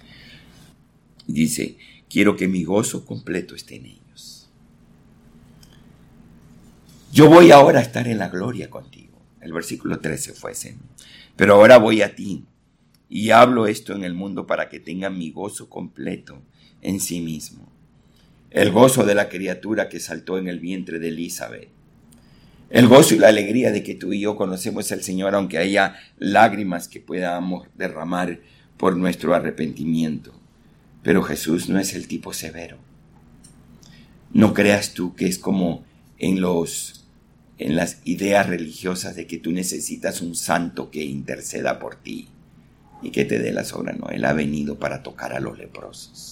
[SPEAKER 1] Dice, quiero que mi gozo completo esté en ellos. Yo voy ahora a estar en la gloria contigo. El versículo trece fue ese. Pero ahora voy a ti y hablo esto en el mundo para que tengan mi gozo completo en sí mismo. El gozo de la criatura que saltó en el vientre de Elizabeth. El gozo y la alegría de que tú y yo conocemos al Señor, aunque haya lágrimas que podamos derramar por nuestro arrepentimiento. Pero Jesús no es el tipo severo. No creas tú que es como en los, en las ideas religiosas de que tú necesitas un santo que interceda por ti y que te dé las obras. No, Él ha venido para tocar a los leprosos.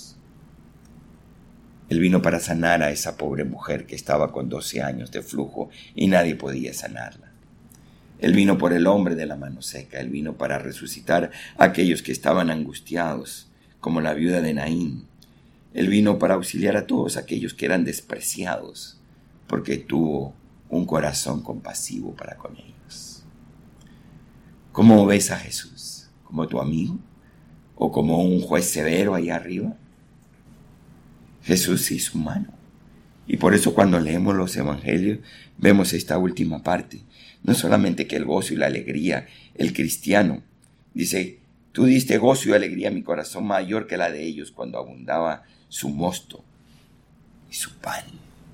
[SPEAKER 1] Él vino para sanar a esa pobre mujer que estaba con doce años de flujo y nadie podía sanarla. Él vino por el hombre de la mano seca. Él vino para resucitar a aquellos que estaban angustiados, como la viuda de Naín. Él vino para auxiliar a todos aquellos que eran despreciados, porque tuvo un corazón compasivo para con ellos. ¿Cómo ves a Jesús? ¿Como tu amigo? ¿O como un juez severo ahí arriba? Jesús se hizo humano. Y por eso cuando leemos los evangelios vemos esta última parte. No solamente que el gozo y la alegría, el cristiano, dice, tú diste gozo y alegría a mi corazón mayor que la de ellos cuando abundaba su mosto y su pan.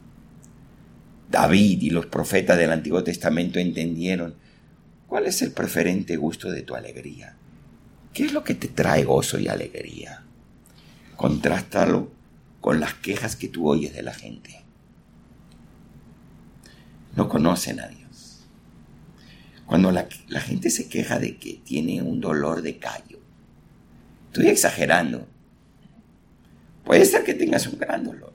[SPEAKER 1] David y los profetas del Antiguo Testamento entendieron cuál es el preferente gusto de tu alegría. ¿Qué es lo que te trae gozo y alegría? Contrástalo con las quejas que tú oyes de la gente. No conocen a Dios. Cuando la, la gente se queja de que tiene un dolor de callo, estoy exagerando. Puede ser que tengas un gran dolor,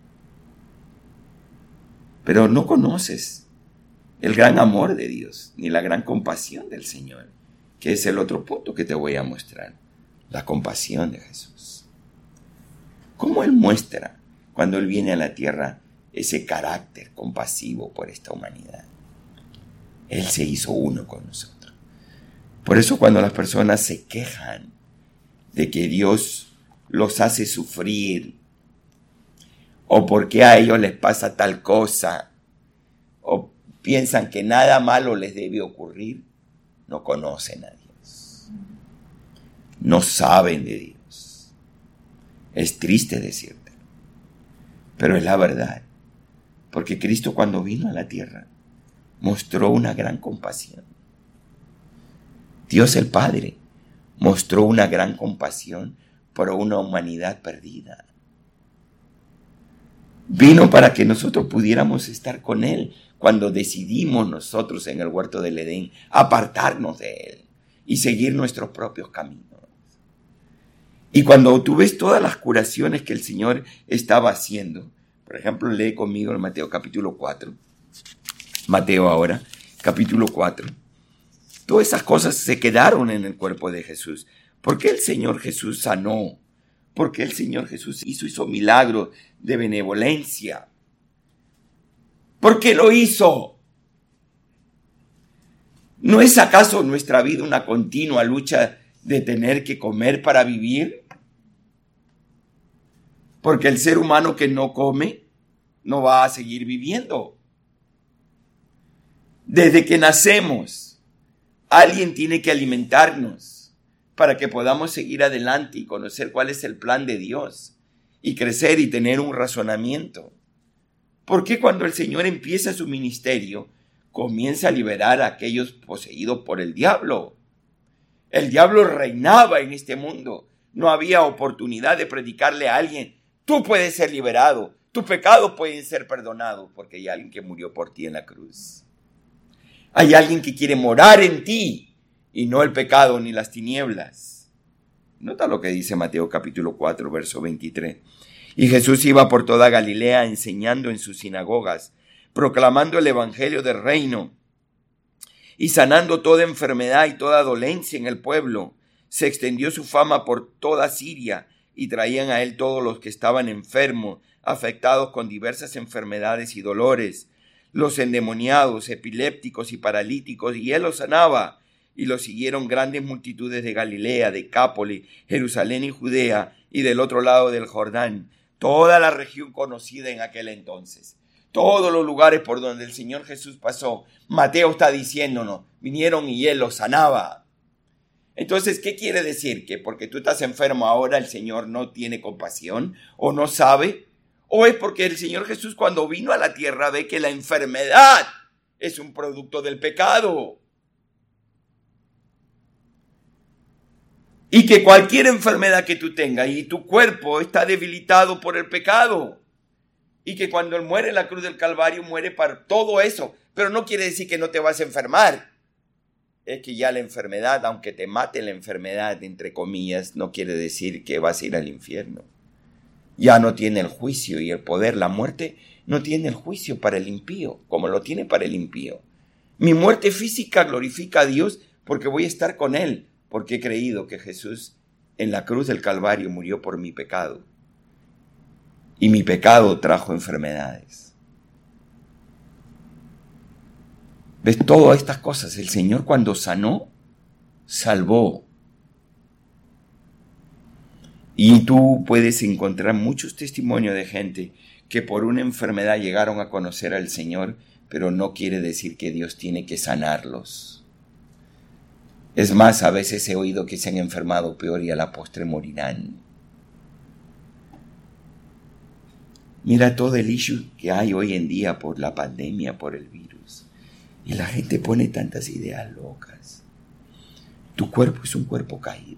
[SPEAKER 1] pero no conoces el gran amor de Dios, ni la gran compasión del Señor, que es el otro punto que te voy a mostrar, la compasión de Jesús. ¿Cómo Él muestra, cuando Él viene a la tierra, ese carácter compasivo por esta humanidad? Él se hizo uno con nosotros. Por eso cuando las personas se quejan de que Dios los hace sufrir, o porque a ellos les pasa tal cosa, o piensan que nada malo les debe ocurrir, no conocen a Dios. No saben de Dios. Es triste decirte, pero es la verdad. Porque Cristo cuando vino a la tierra mostró una gran compasión. Dios el Padre mostró una gran compasión por una humanidad perdida. Vino para que nosotros pudiéramos estar con Él cuando decidimos nosotros en el huerto del Edén apartarnos de Él y seguir nuestros propios caminos. Y cuando tú ves todas las curaciones que el Señor estaba haciendo, por ejemplo, lee conmigo en Mateo capítulo cuatro. Mateo ahora, capítulo cuatro. Todas esas cosas se quedaron en el cuerpo de Jesús. ¿Por qué el Señor Jesús sanó? ¿Por qué el Señor Jesús hizo, hizo milagros de benevolencia? ¿Por qué lo hizo? ¿No es acaso nuestra vida una continua lucha de tener que comer para vivir? Porque el ser humano que no come no va a seguir viviendo. Desde que nacemos, alguien tiene que alimentarnos para que podamos seguir adelante y conocer cuál es el plan de Dios y crecer y tener un razonamiento. ¿Por qué cuando el Señor empieza su ministerio, comienza a liberar a aquellos poseídos por el diablo? El diablo reinaba en este mundo. No había oportunidad de predicarle a alguien: tú puedes ser liberado, tu pecado puede ser perdonado, porque hay alguien que murió por ti en la cruz. Hay alguien que quiere morar en ti y no el pecado ni las tinieblas. Nota lo que dice Mateo capítulo cuatro, verso veintitrés. Y Jesús iba por toda Galilea enseñando en sus sinagogas, proclamando el evangelio del reino y sanando toda enfermedad y toda dolencia en el pueblo. Se extendió su fama por toda Siria y traían a él todos los que estaban enfermos, afectados con diversas enfermedades y dolores, los endemoniados, epilépticos y paralíticos, y él los sanaba. Y lo siguieron grandes multitudes de Galilea, Decápolis, Jerusalén y Judea, y del otro lado del Jordán, toda la región conocida en aquel entonces. Todos los lugares por donde el Señor Jesús pasó, Mateo está diciéndonos, vinieron y él los sanaba. Entonces, ¿qué quiere decir? ¿Que porque tú estás enfermo ahora el Señor no tiene compasión o no sabe? ¿O es porque el Señor Jesús cuando vino a la tierra ve que la enfermedad es un producto del pecado? Y que cualquier enfermedad que tú tengas y tu cuerpo está debilitado por el pecado. Y que cuando Él muere en la cruz del Calvario muere para todo eso. Pero no quiere decir que no te vas a enfermar. Es que ya la enfermedad, aunque te mate la enfermedad, entre comillas, no quiere decir que vas a ir al infierno. Ya no tiene el juicio y el poder. La muerte no tiene el juicio para el impío, como lo tiene para el impío. Mi muerte física glorifica a Dios porque voy a estar con Él. Porque he creído que Jesús en la cruz del Calvario murió por mi pecado. Y mi pecado trajo enfermedades. ¿Ves? Todas estas cosas, el Señor cuando sanó, salvó. Y tú puedes encontrar muchos testimonios de gente que por una enfermedad llegaron a conocer al Señor, pero no quiere decir que Dios tiene que sanarlos. Es más, a veces he oído que se han enfermado peor y a la postre morirán. Mira todo el issue que hay hoy en día por la pandemia, por el virus. Y la gente pone tantas ideas locas. Tu cuerpo es un cuerpo caído.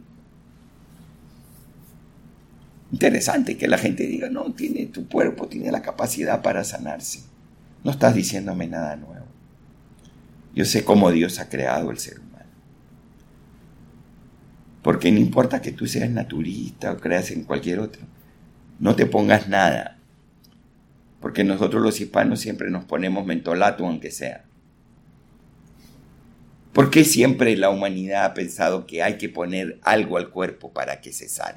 [SPEAKER 1] Interesante que la gente diga, no, tiene, tu cuerpo tiene la capacidad para sanarse. No estás diciéndome nada nuevo. Yo sé cómo Dios ha creado el ser humano. Porque no importa que tú seas naturista o creas en cualquier otro, no te pongas nada. Porque nosotros los hispanos siempre nos ponemos mentolato aunque sea. ¿Por qué siempre la humanidad ha pensado que hay que poner algo al cuerpo para que se sane?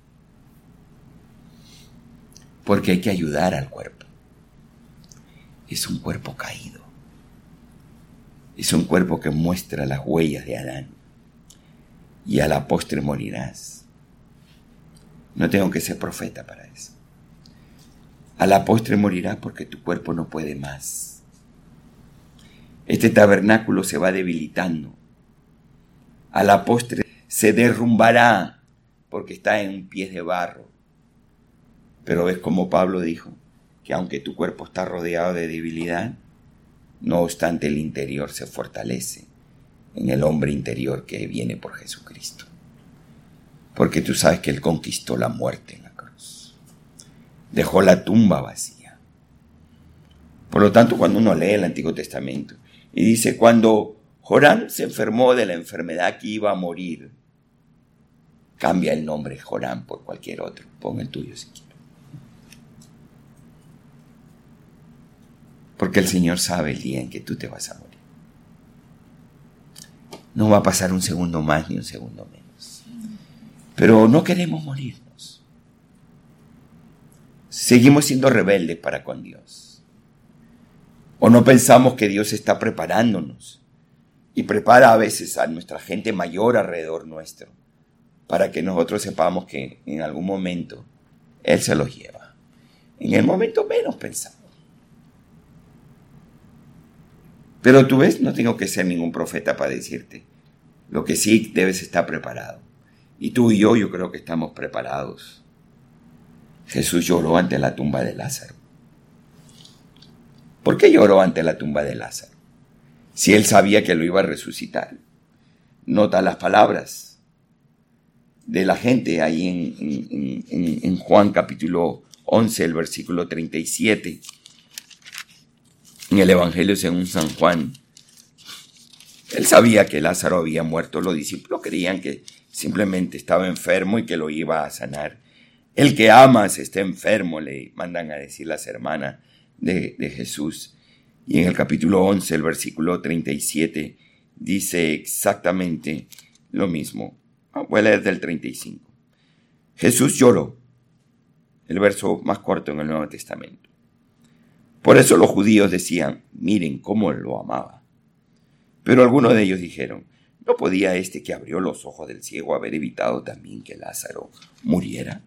[SPEAKER 1] Porque hay que ayudar al cuerpo. Es un cuerpo caído. Es un cuerpo que muestra las huellas de Adán. Y a la postre morirás. No tengo que ser profeta para eso. A la postre morirás porque tu cuerpo no puede más. Este tabernáculo se va debilitando. A la postre se derrumbará porque está en un pie de barro. Pero ves como Pablo dijo que aunque tu cuerpo está rodeado de debilidad, no obstante el interior se fortalece en el hombre interior que viene por Jesucristo. Porque tú sabes que Él conquistó la muerte en la cruz. Dejó la tumba vacía. Por lo tanto, cuando uno lee el Antiguo Testamento y dice, cuando Joram se enfermó de la enfermedad que iba a morir, cambia el nombre Joram por cualquier otro. Pon el tuyo si quieres. Porque el Señor sabe el día en que tú te vas a morir. No va a pasar un segundo más ni un segundo menos. Pero no queremos morirnos. Seguimos siendo rebeldes para con Dios. O no pensamos que Dios está preparándonos. Y prepara a veces a nuestra gente mayor alrededor nuestro. Para que nosotros sepamos que en algún momento Él se los lleva. En el momento menos pensamos. Pero tú ves, no tengo que ser ningún profeta para decirte. Lo que sí debes estar preparado. Y tú y yo, yo creo que estamos preparados. Jesús lloró ante la tumba de Lázaro. ¿Por qué lloró ante la tumba de Lázaro? Si él sabía que lo iba a resucitar. Nota las palabras de la gente ahí en, en, en, en Juan capítulo once, el versículo treinta y siete. En el Evangelio según San Juan, él sabía que Lázaro había muerto. Los discípulos creían que simplemente estaba enfermo y que lo iba a sanar. El que amas está enfermo, le mandan a decir las hermanas de, de Jesús. Y en el capítulo once, el versículo treinta y siete, dice exactamente lo mismo. Voy a leer del treinta y cinco. Jesús lloró, el verso más corto en el Nuevo Testamento. Por eso los judíos decían, miren cómo lo amaba. Pero algunos de ellos dijeron, ¿no podía este que abrió los ojos del ciego haber evitado también que Lázaro muriera?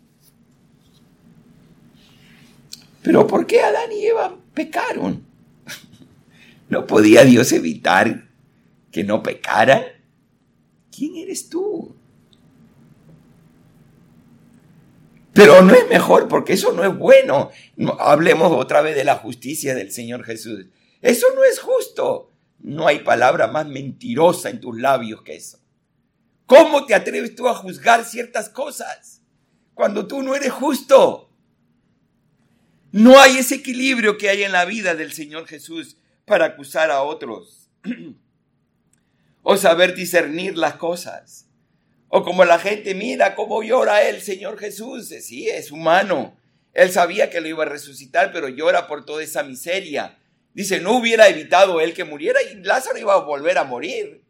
[SPEAKER 1] Pero ¿por qué Adán y Eva pecaron? ¿No podía Dios evitar que no pecaran? ¿Quién eres tú? Pero no es mejor, porque eso no es bueno. No, hablemos otra vez de la justicia del Señor Jesús. Eso no es justo. No hay palabra más mentirosa en tus labios que eso. ¿Cómo te atreves tú a juzgar ciertas cosas cuando tú no eres justo? No hay ese equilibrio que hay en la vida del Señor Jesús para acusar a otros o saber discernir las cosas. O como la gente, mira cómo llora el Señor Jesús. Sí, es humano. Él sabía que lo iba a resucitar, pero llora por toda esa miseria. Dice, no hubiera evitado él que muriera y Lázaro iba a volver a morir.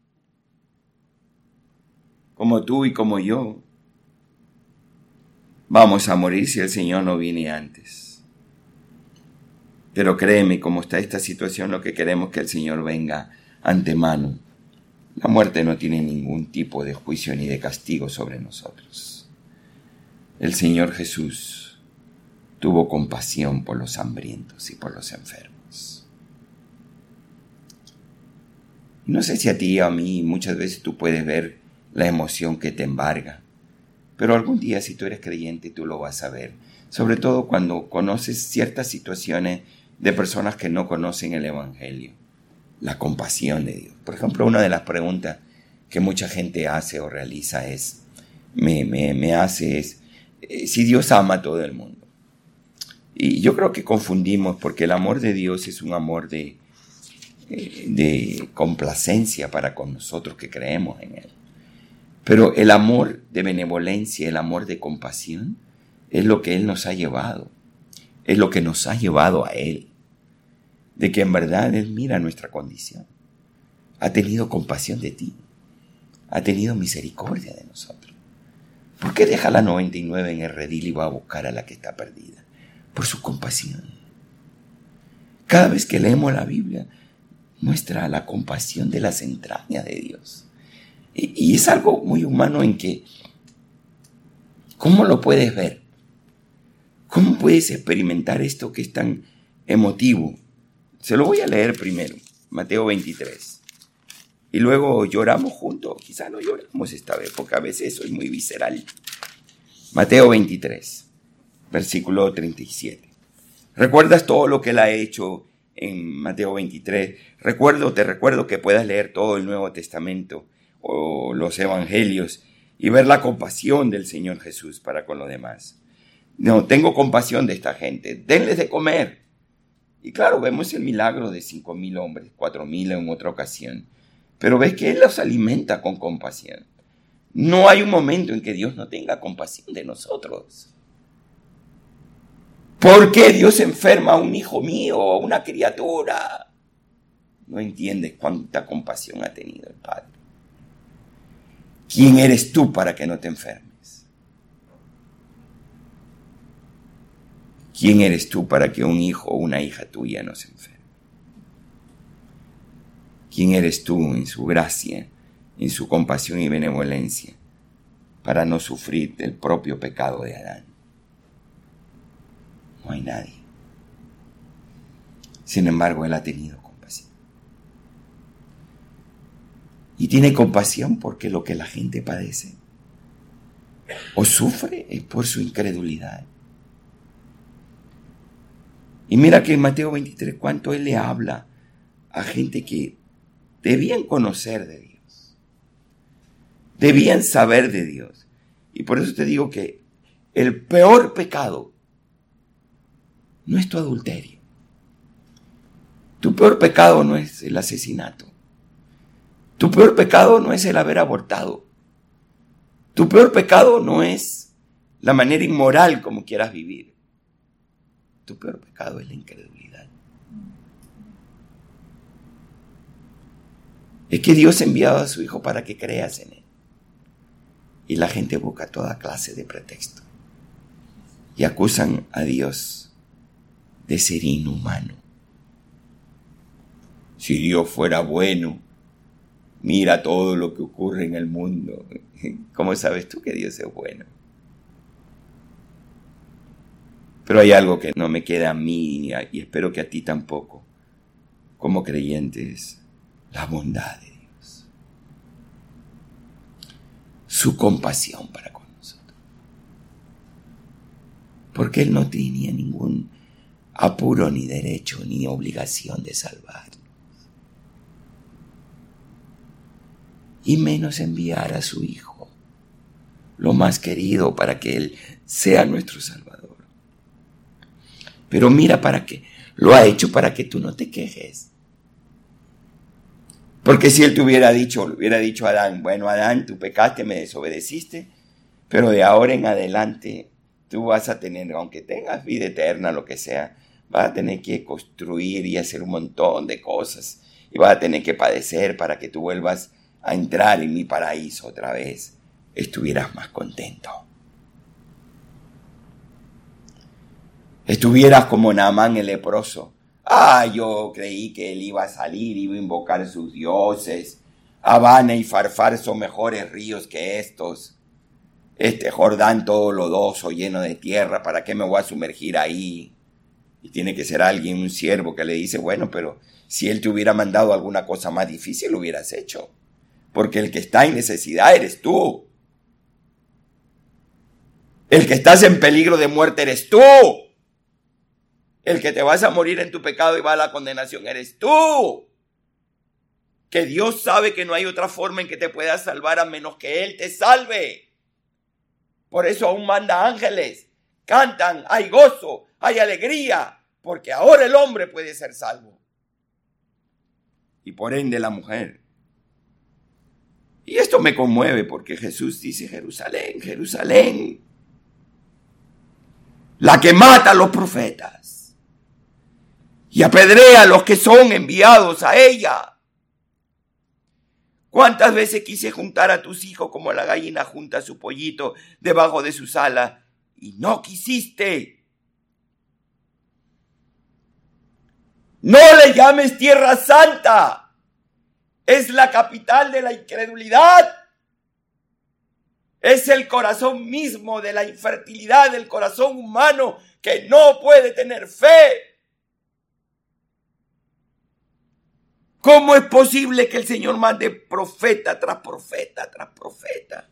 [SPEAKER 1] Como tú y como yo. Vamos a morir si el Señor no viene antes. Pero créeme, como está esta situación, lo que queremos es que el Señor venga antemano. La muerte no tiene ningún tipo de juicio ni de castigo sobre nosotros. El Señor Jesús tuvo compasión por los hambrientos y por los enfermos. No sé si a ti o a mí muchas veces tú puedes ver la emoción que te embarga, pero algún día si tú eres creyente tú lo vas a ver, sobre todo cuando conoces ciertas situaciones de personas que no conocen el Evangelio. La compasión de Dios. Por ejemplo, una de las preguntas que mucha gente hace o realiza es, me, me, me hace es, eh, si Dios ama a todo el mundo. Y yo creo que confundimos porque el amor de Dios es un amor de, eh, de complacencia para con nosotros que creemos en Él. Pero el amor de benevolencia, el amor de compasión, es lo que Él nos ha llevado. Es lo que nos ha llevado a Él. De que en verdad Él mira nuestra condición. Ha tenido compasión de ti. Ha tenido misericordia de nosotros. ¿Por qué deja la noventa y nueve en el redil y va a buscar a la que está perdida? Por su compasión. Cada vez que leemos la Biblia, muestra la compasión de las entrañas de Dios. Y, y es algo muy humano en que, ¿cómo lo puedes ver? ¿Cómo puedes experimentar esto que es tan emotivo? Se lo voy a leer primero, Mateo veintitrés. Y luego lloramos juntos. Quizás no lloramos esta vez, porque a veces soy muy visceral. Mateo veintitrés, versículo treinta y siete. ¿Recuerdas todo lo que Él ha hecho en Mateo veintitrés? Recuerdo, te recuerdo que puedas leer todo el Nuevo Testamento o los Evangelios y ver la compasión del Señor Jesús para con los demás. No, tengo compasión de esta gente. Denles de comer. Y claro, vemos el milagro de cinco mil hombres, cuatro mil en otra ocasión. Pero ves que Él los alimenta con compasión. No hay un momento en que Dios no tenga compasión de nosotros. ¿Por qué Dios enferma a un hijo mío o a una criatura? No entiendes cuánta compasión ha tenido el Padre. ¿Quién eres tú para que no te enfermes? ¿Quién eres tú para que un hijo o una hija tuya no se enferme? ¿Quién eres tú en su gracia, en su compasión y benevolencia, para no sufrir del propio pecado de Adán? No hay nadie. Sin embargo, Él ha tenido compasión. Y tiene compasión porque lo que la gente padece o sufre es por su incredulidad. Y mira que en Mateo veintitrés, cuánto Él le habla a gente que debían conocer de Dios. Debían saber de Dios. Y por eso te digo que el peor pecado no es tu adulterio. Tu peor pecado no es el asesinato. Tu peor pecado no es el haber abortado. Tu peor pecado no es la manera inmoral como quieras vivir. Tu peor pecado es la incredulidad. Es que Dios ha enviado a su Hijo para que creas en Él. Y la gente busca toda clase de pretexto. Y acusan a Dios de ser inhumano. Si Dios fuera bueno, mira todo lo que ocurre en el mundo. ¿Cómo sabes tú que Dios es bueno? Pero hay algo que no me queda a mí y espero que a ti tampoco, como creyentes, la bondad de Dios. Su compasión para con nosotros. Porque Él no tenía ningún apuro, ni derecho, ni obligación de salvarnos. Y menos enviar a su Hijo, lo más querido, para que Él sea nuestro Salvador. Pero mira para qué, lo ha hecho para que tú no te quejes. Porque si Él te hubiera dicho, le hubiera dicho a Adán, bueno Adán, tú pecaste, me desobedeciste, pero de ahora en adelante tú vas a tener, aunque tengas vida eterna, lo que sea, vas a tener que construir y hacer un montón de cosas. Y vas a tener que padecer para que tú vuelvas a entrar en mi paraíso otra vez. Estuvieras más contento. Estuvieras como Naamán el leproso. Ah, yo creí que él iba a salir, iba a invocar a sus dioses. Habana y Farfar son mejores ríos que estos. Este Jordán todo lodoso, lleno de tierra, ¿para qué me voy a sumergir ahí? Y tiene que ser alguien, un siervo, que le dice, bueno, pero si él te hubiera mandado alguna cosa más difícil, lo hubieras hecho. Porque el que está en necesidad eres tú. El que estás en peligro de muerte eres tú. El que te vas a morir en tu pecado y va a la condenación eres tú. Que Dios sabe que no hay otra forma en que te puedas salvar a menos que Él te salve. Por eso aún manda ángeles. Cantan, hay gozo, hay alegría, porque ahora el hombre puede ser salvo. Y por ende la mujer. Y esto me conmueve porque Jesús dice, Jerusalén, Jerusalén, la que mata a los profetas y apedrea a los que son enviados a ella. ¿Cuántas veces quise juntar a tus hijos como la gallina junta a su pollito debajo de sus alas y no quisiste? No le llames tierra santa. Es la capital de la incredulidad. Es el corazón mismo de la infertilidad del corazón humano que no puede tener fe. ¿Cómo es posible que el Señor mande profeta tras profeta tras profeta?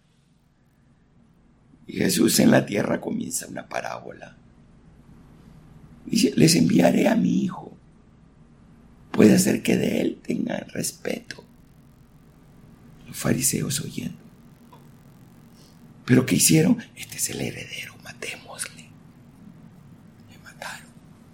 [SPEAKER 1] Y Jesús en la tierra comienza una parábola. Dice, les enviaré a mi hijo. Puede ser que de él tengan respeto. Los fariseos oyendo. ¿Pero qué hicieron? Este es el heredero, matémosle. Le mataron.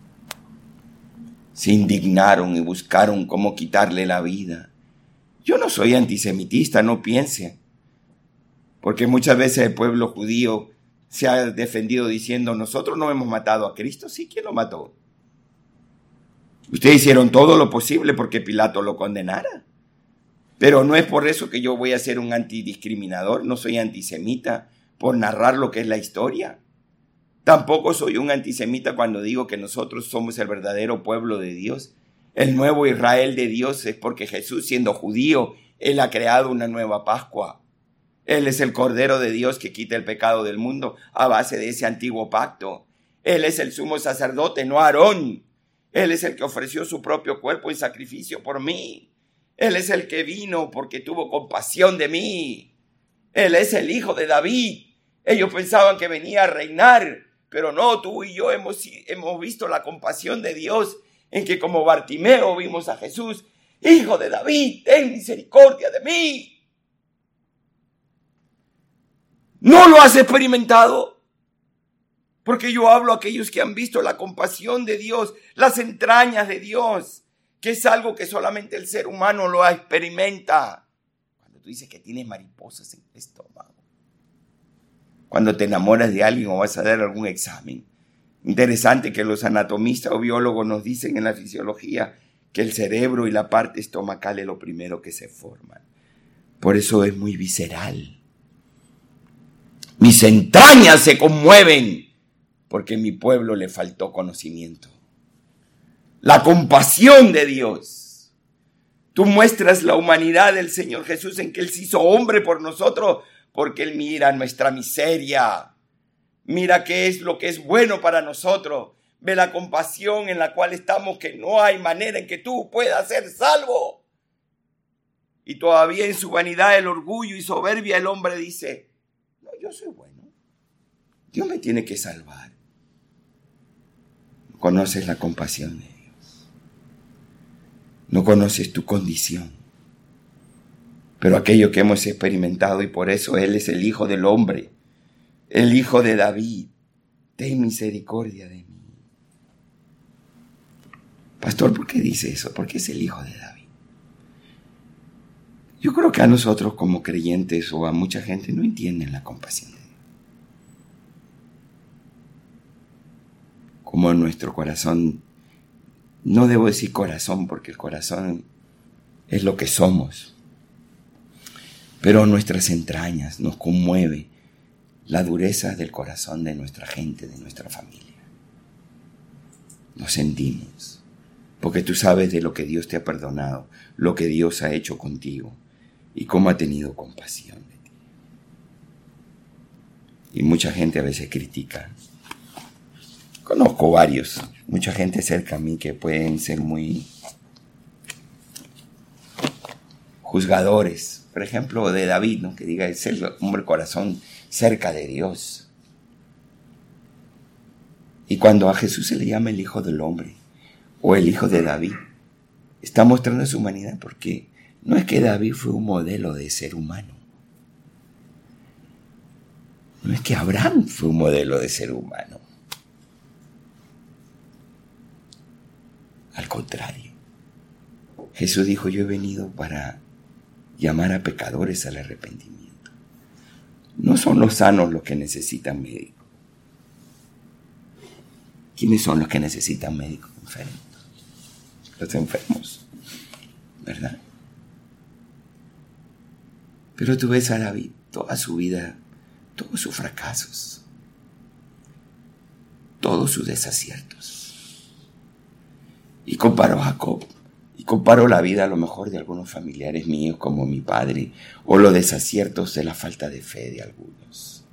[SPEAKER 1] Se indignaron y buscaron cómo quitarle la vida. Yo no soy antisemitista, no piense. Porque muchas veces el pueblo judío se ha defendido diciendo, nosotros no hemos matado a Cristo. Sí, ¿quién lo mató? Ustedes hicieron todo lo posible porque Pilato lo condenara. Pero no es por eso que yo voy a ser un antidiscriminador. No soy antisemita por narrar lo que es la historia. Tampoco soy un antisemita cuando digo que nosotros somos el verdadero pueblo de Dios. El nuevo Israel de Dios es porque Jesús, siendo judío, Él ha creado una nueva Pascua. Él es el Cordero de Dios que quita el pecado del mundo a base de ese antiguo pacto. Él es el sumo sacerdote, no Aarón. Él es el que ofreció su propio cuerpo en sacrificio por mí. Él es el que vino porque tuvo compasión de mí. Él es el hijo de David. Ellos pensaban que venía a reinar, pero no, tú y yo hemos, hemos visto la compasión de Dios en que como Bartimeo vimos a Jesús. Hijo de David, ten misericordia de mí. ¿No lo has experimentado? Porque yo hablo a aquellos que han visto la compasión de Dios, las entrañas de Dios, que es algo que solamente el ser humano lo experimenta. Cuando tú dices que tienes mariposas en el estómago, cuando te enamoras de alguien o vas a dar algún examen. Interesante que los anatomistas o biólogos nos dicen en la fisiología que el cerebro y la parte estomacal es lo primero que se forman. Por eso es muy visceral. Mis entrañas se conmueven porque a mi pueblo le faltó conocimiento. La compasión de Dios. Tú muestras la humanidad del Señor Jesús en que Él se hizo hombre por nosotros, porque Él mira nuestra miseria. Mira qué es lo que es bueno para nosotros. Ve la compasión en la cual estamos, que no hay manera en que tú puedas ser salvo. Y todavía en su vanidad, el orgullo y soberbia, el hombre dice, no, yo soy bueno. Dios me tiene que salvar. No conoces la compasión de Dios. No conoces tu condición. Pero aquello que hemos experimentado, y por eso Él es el Hijo del hombre, el Hijo de David, ten misericordia de mí. Pastor, ¿por qué dice eso? Porque es el Hijo de David. Yo creo que a nosotros como creyentes o a mucha gente no entienden la compasión de Dios. Como en nuestro corazón, no debo decir corazón porque el corazón es lo que somos, pero nuestras entrañas nos conmueve la dureza del corazón de nuestra gente, de nuestra familia. Nos sentimos, porque tú sabes de lo que Dios te ha perdonado, lo que Dios ha hecho contigo y cómo ha tenido compasión de ti. Y mucha gente a veces critica. Conozco varios, mucha gente cerca a mí que pueden ser muy juzgadores. Por ejemplo, de David, ¿no? Que diga, es el hombre corazón cerca de Dios. Y cuando a Jesús se le llama el Hijo del Hombre o el Hijo de David, está mostrando su humanidad, porque no es que David fue un modelo de ser humano. No es que Abraham fue un modelo de ser humano. Al contrario, Jesús dijo, yo he venido para llamar a pecadores al arrepentimiento. No son los sanos los que necesitan médico. ¿Quiénes son los que necesitan médico? Enfermos. Los enfermos, ¿verdad? Pero tú ves a David, toda su vida, todos sus fracasos, todos sus desaciertos. Y comparo a Jacob, y comparo la vida a lo mejor de algunos familiares míos como mi padre, o los desaciertos de la falta de fe de algunos.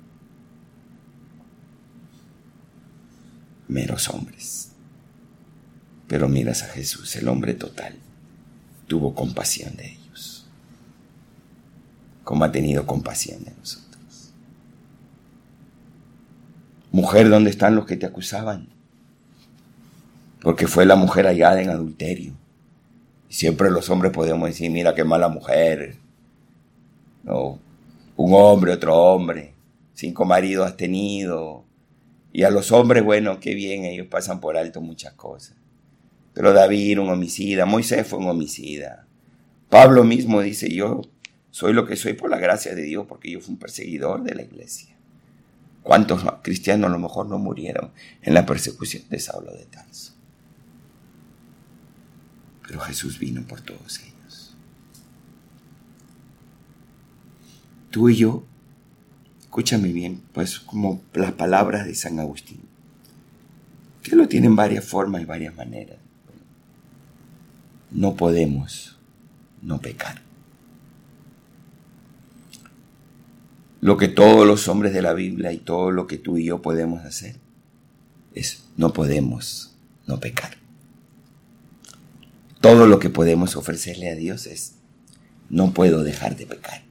[SPEAKER 1] Meros hombres. Pero miras a Jesús, el hombre total, tuvo compasión de ellos, como ha tenido compasión de nosotros. Mujer, ¿dónde están los que te acusaban? Porque fue la mujer hallada en adulterio. Y siempre los hombres podemos decir, mira qué mala mujer. No, un hombre, otro hombre. Cinco maridos has tenido. Y a los hombres, bueno, qué bien, ellos pasan por alto muchas cosas. Pero David era un homicida, Moisés fue un homicida. Pablo mismo dice, yo soy lo que soy por la gracia de Dios, porque yo fui un perseguidor de la iglesia. ¿Cuántos cristianos a lo mejor no murieron en la persecución de Saulo de Tarso? Pero Jesús vino por todos ellos. Tú y yo, escúchame bien, pues como las palabras de San Agustín, que lo tienen varias formas y varias maneras. No podemos no pecar. Lo que todos los hombres de la Biblia y todo lo que tú y yo podemos hacer es no podemos no pecar. Todo lo que podemos ofrecerle a Dios es no puedo dejar de pecar.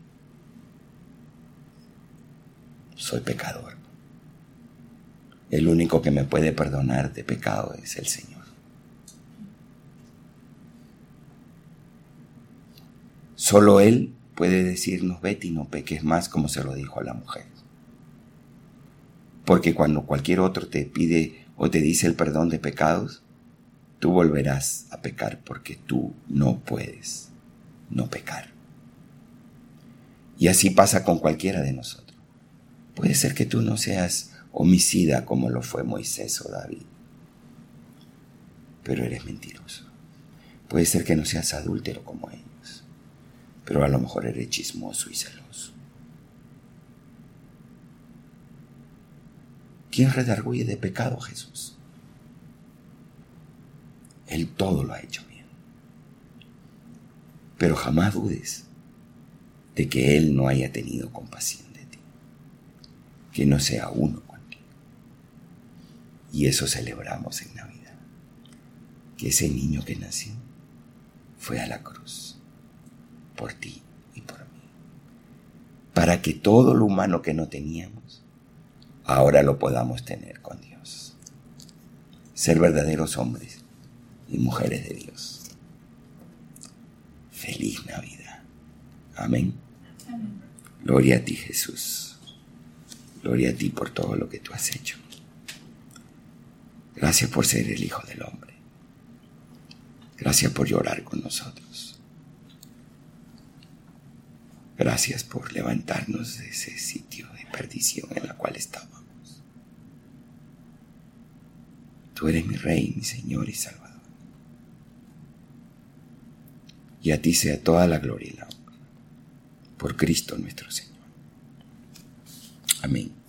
[SPEAKER 1] Soy pecador. El único que me puede perdonar de pecado es el Señor. Solo Él puede decirnos, vete y no peques más, como se lo dijo a la mujer. Porque cuando cualquier otro te pide o te dice el perdón de pecados, tú volverás a pecar porque tú no puedes no pecar. Y así pasa con cualquiera de nosotros. Puede ser que tú no seas homicida como lo fue Moisés o David, pero eres mentiroso. Puede ser que no seas adúltero como ellos, pero a lo mejor eres chismoso y celoso. ¿Quién redarguye de pecado? Jesús. Él todo lo ha hecho bien. Pero jamás dudes de que Él no haya tenido compasión de ti, que no sea uno contigo. Y eso celebramos en Navidad, que ese niño que nació fue a la cruz por ti y por mí, para que todo lo humano que no teníamos, ahora lo podamos tener con Dios. Ser verdaderos hombres y mujeres de Dios. Feliz Navidad. Amén. Amén. Gloria a ti, Jesús. Gloria a ti por todo lo que tú has hecho. Gracias por ser el Hijo del Hombre. Gracias por llorar con nosotros. Gracias por levantarnos de ese sitio de perdición en la cual estábamos. Tú eres mi Rey, mi Señor y Salvador. Y a ti sea toda la gloria y la honra. Por Cristo nuestro Señor. Amén.